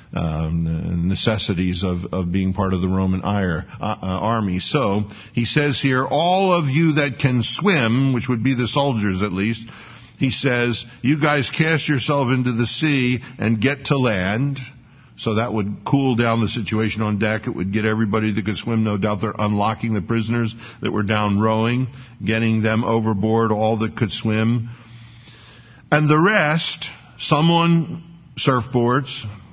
S1: Um, necessities of, of being part of the Roman ire, uh, uh, army. So, he says here, all of you that can swim, which would be the soldiers at least, he says, you guys cast yourself into the sea and get to land. So that would cool down the situation on deck. It would get everybody that could swim. No doubt they're unlocking the prisoners that were down rowing, getting them overboard, all that could swim. And the rest, some on surfboards,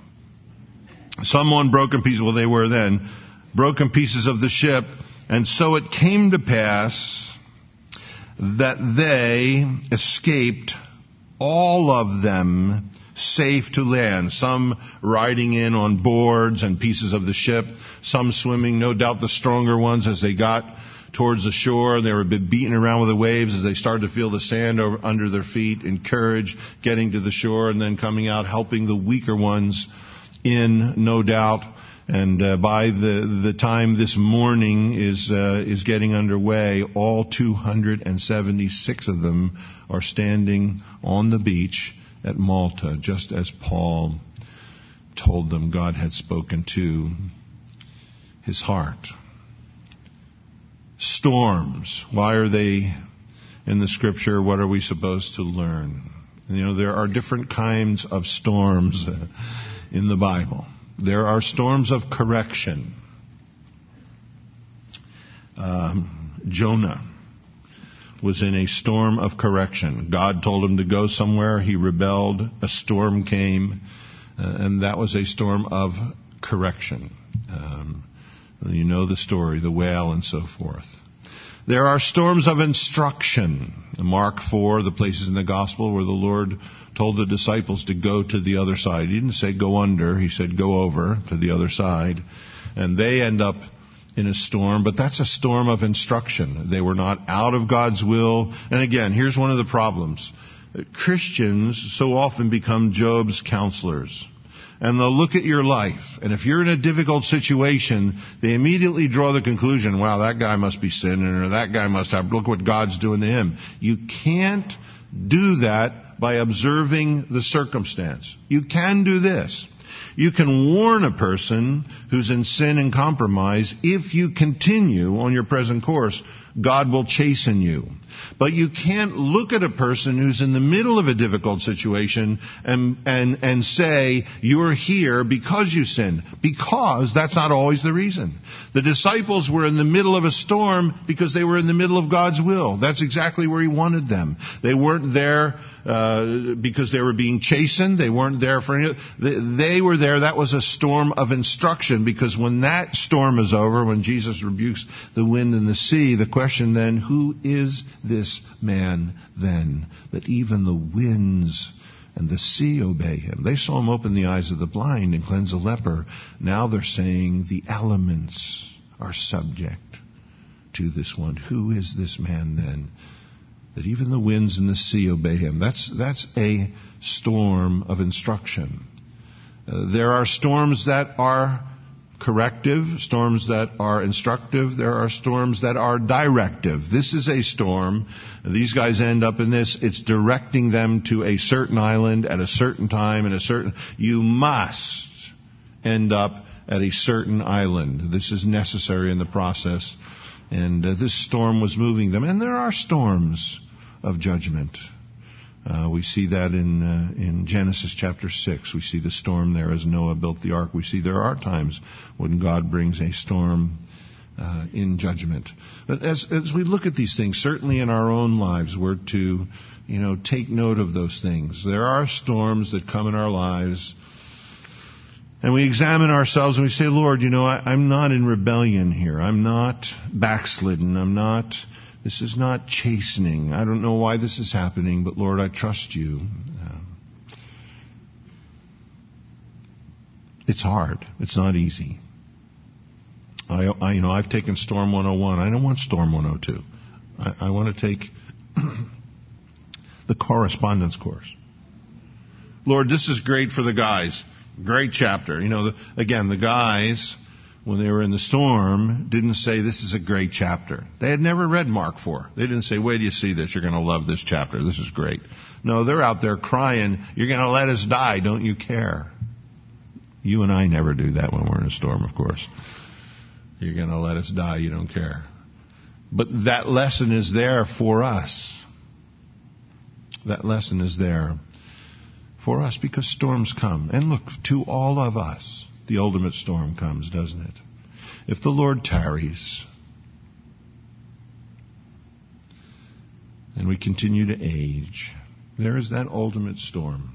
S1: some on broken pieces, well, they were then, broken pieces of the ship. And so it came to pass that they escaped, all of them, safe to land. Some riding in on boards and pieces of the ship, some swimming, no doubt the stronger ones as they got towards the shore. They were beaten around with the waves as they started to feel the sand over, under their feet, encouraged, getting to the shore, and then coming out, helping the weaker ones in, no doubt. And uh, by the the time this morning is uh, is getting underway, all two hundred seventy-six of them are standing on the beach at Malta, just as Paul told them God had spoken to his heart. Storms. Why are they in the Scripture? What are we supposed to learn? You know, there are different kinds of storms uh, in the Bible. There are storms of correction. Um, Jonah was in a storm of correction. God told him to go somewhere. He rebelled. A storm came, uh, and that was a storm of correction. Um, you know the story, the whale and so forth. There are storms of instruction. Mark four, the places in the gospel where the Lord told the disciples to go to the other side. He didn't say go under. He said go over to the other side. And they end up in a storm, but that's a storm of instruction. They were not out of God's will. And again, here's one of the problems. Christians so often become Job's counselors. And they'll look at your life. And if you're in a difficult situation, they immediately draw the conclusion, wow, that guy must be sinning, or that guy must have, look what God's doing to him. You can't do that by observing the circumstance. You can do this. You can warn a person who's in sin and compromise. If you continue on your present course, God will chasten you. But you can't look at a person who's in the middle of a difficult situation and, and, and say, you're here because you sinned. Because that's not always the reason. The disciples were in the middle of a storm because they were in the middle of God's will. That's exactly where He wanted them. They weren't there uh, because they were being chastened. They weren't there for any... They, they were there. That was a storm of instruction, because when that storm is over, when Jesus rebukes the wind and the sea, the question then, who is this man then, that even the winds and the sea obey Him? They saw Him open the eyes of the blind and cleanse a leper. Now they're saying the elements are subject to this one. Who is this man then, that even the winds and the sea obey Him? That's, that's a storm of instruction. Uh, there are storms that are corrective, storms that are instructive. There are storms that are directive. This is a storm. These guys end up in this. It's directing them to a certain island at a certain time and a certain... You must end up at a certain island. This is necessary in the process. And uh, this storm was moving them. And there are storms of judgment. Uh, we see that in uh, in Genesis chapter six. We see the storm there as Noah built the ark. We see there are times when God brings a storm uh, in judgment. But as as we look at these things, certainly in our own lives, we're to, you know, take note of those things. There are storms that come in our lives, and we examine ourselves and we say, Lord, you know, I, I'm not in rebellion here. I'm not backslidden. I'm not... This is not chastening. I don't know why this is happening, but Lord, I trust You. Uh, it's hard. It's not easy. I, I, you know, I've taken Storm one oh one. I don't want Storm one oh two. I, I want to take the correspondence course. Lord, this is great for the guys. Great chapter. You know, the, again, the guys, when they were in the storm, didn't say, this is a great chapter. They had never read Mark four. They didn't say, wait till you see this, you're going to love this chapter. This is great. No, they're out there crying, you're going to let us die, don't you care? You and I never do that when we're in a storm, of course. You're going to let us die, you don't care. But that lesson is there for us. That lesson is there for us because storms come. And look, to all of us, the ultimate storm comes, doesn't it? If the Lord tarries and we continue to age, there is that ultimate storm.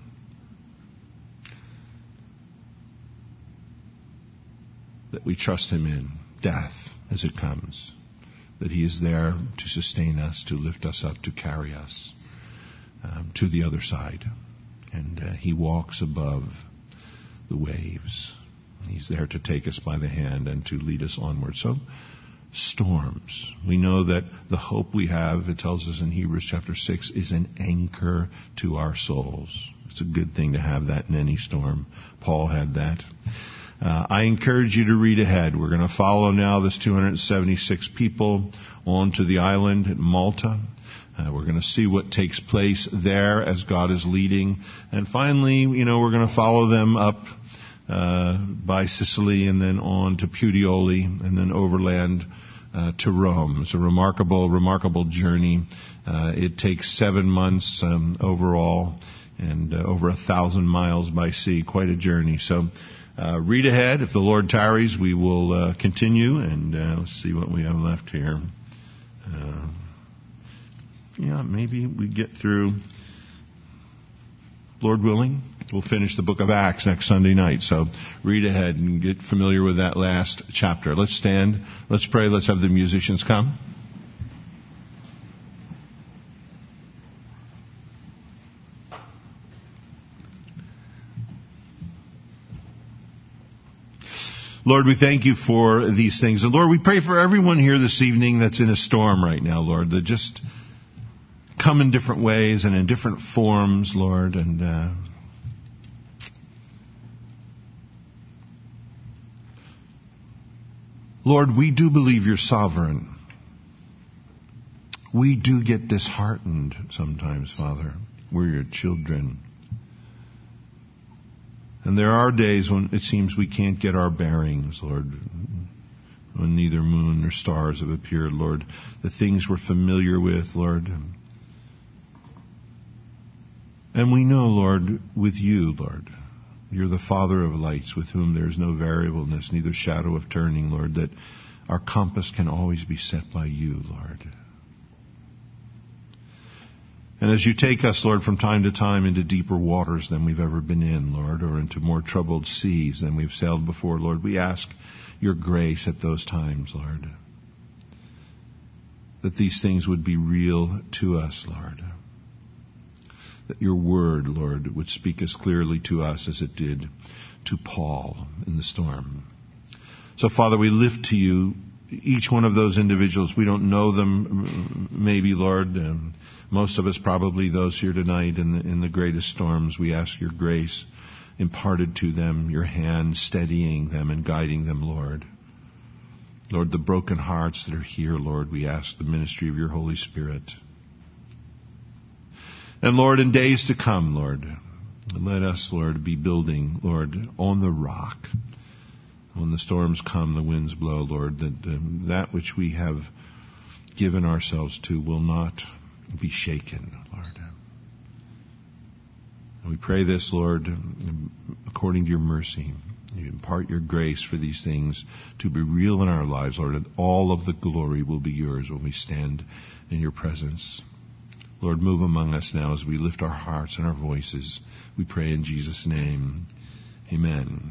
S1: That we trust Him in, death as it comes. That He is there to sustain us, to lift us up, to carry us um, to the other side. And uh, He walks above the waves. He's there to take us by the hand and to lead us onward. So, storms. We know that the hope we have, it tells us in Hebrews chapter six, is an anchor to our souls. It's a good thing to have that in any storm. Paul had that. Uh, I encourage you to read ahead. We're going to follow now this two hundred seventy-six people onto the island at Malta. Uh, we're going to see what takes place there as God is leading. And finally, you know, we're going to follow them up Uh, by Sicily and then on to Puteoli and then overland uh, to Rome. It's a remarkable, remarkable journey. Uh, it takes seven months um, overall and uh, over a thousand miles by sea. Quite a journey. So uh, read ahead. If the Lord tarries, we will uh, continue. And uh, let's see what we have left here. Uh, yeah, maybe we get through, Lord willing. We'll finish the book of Acts next Sunday night. So read ahead and get familiar with that last chapter. Let's stand. Let's pray. Let's have the musicians come. Lord, we thank You for these things. And Lord, we pray for everyone here this evening that's in a storm right now, Lord, that just come in different ways and in different forms, Lord, and uh, Lord, we do believe You're sovereign. We do get disheartened sometimes, Father. We're Your children. And there are days when it seems we can't get our bearings, Lord. when neither moon nor stars have appeared, Lord. The things we're familiar with, Lord. And we know, Lord, with you, Lord, you're the Father of lights, with whom there is no variableness, neither shadow of turning, Lord, that our compass can always be set by you, Lord. And as you take us, Lord, from time to time into deeper waters than we've ever been in, Lord, or into more troubled seas than we've sailed before, Lord, we ask your grace at those times, Lord, that these things would be real to us, Lord, that your word, Lord, would speak as clearly to us as it did to Paul in the storm. So, Father, we lift to you each one of those individuals. We don't know them, maybe, Lord. Um, most of us probably those here tonight in the, in the greatest storms. We ask your grace imparted to them, your hand steadying them and guiding them, Lord. Lord, the broken hearts that are here, Lord, we ask the ministry of your Holy Spirit. And Lord, in days to come, Lord, let us, Lord, be building, Lord, on the rock. When the storms come, the winds blow, Lord, that um, that which we have given ourselves to will not be shaken, Lord. And we pray this, Lord, according to your mercy. You impart your grace for these things to be real in our lives, Lord, and all of the glory will be yours when we stand in your presence. Lord, move among us now as we lift our hearts and our voices. We pray in Jesus' name. Amen.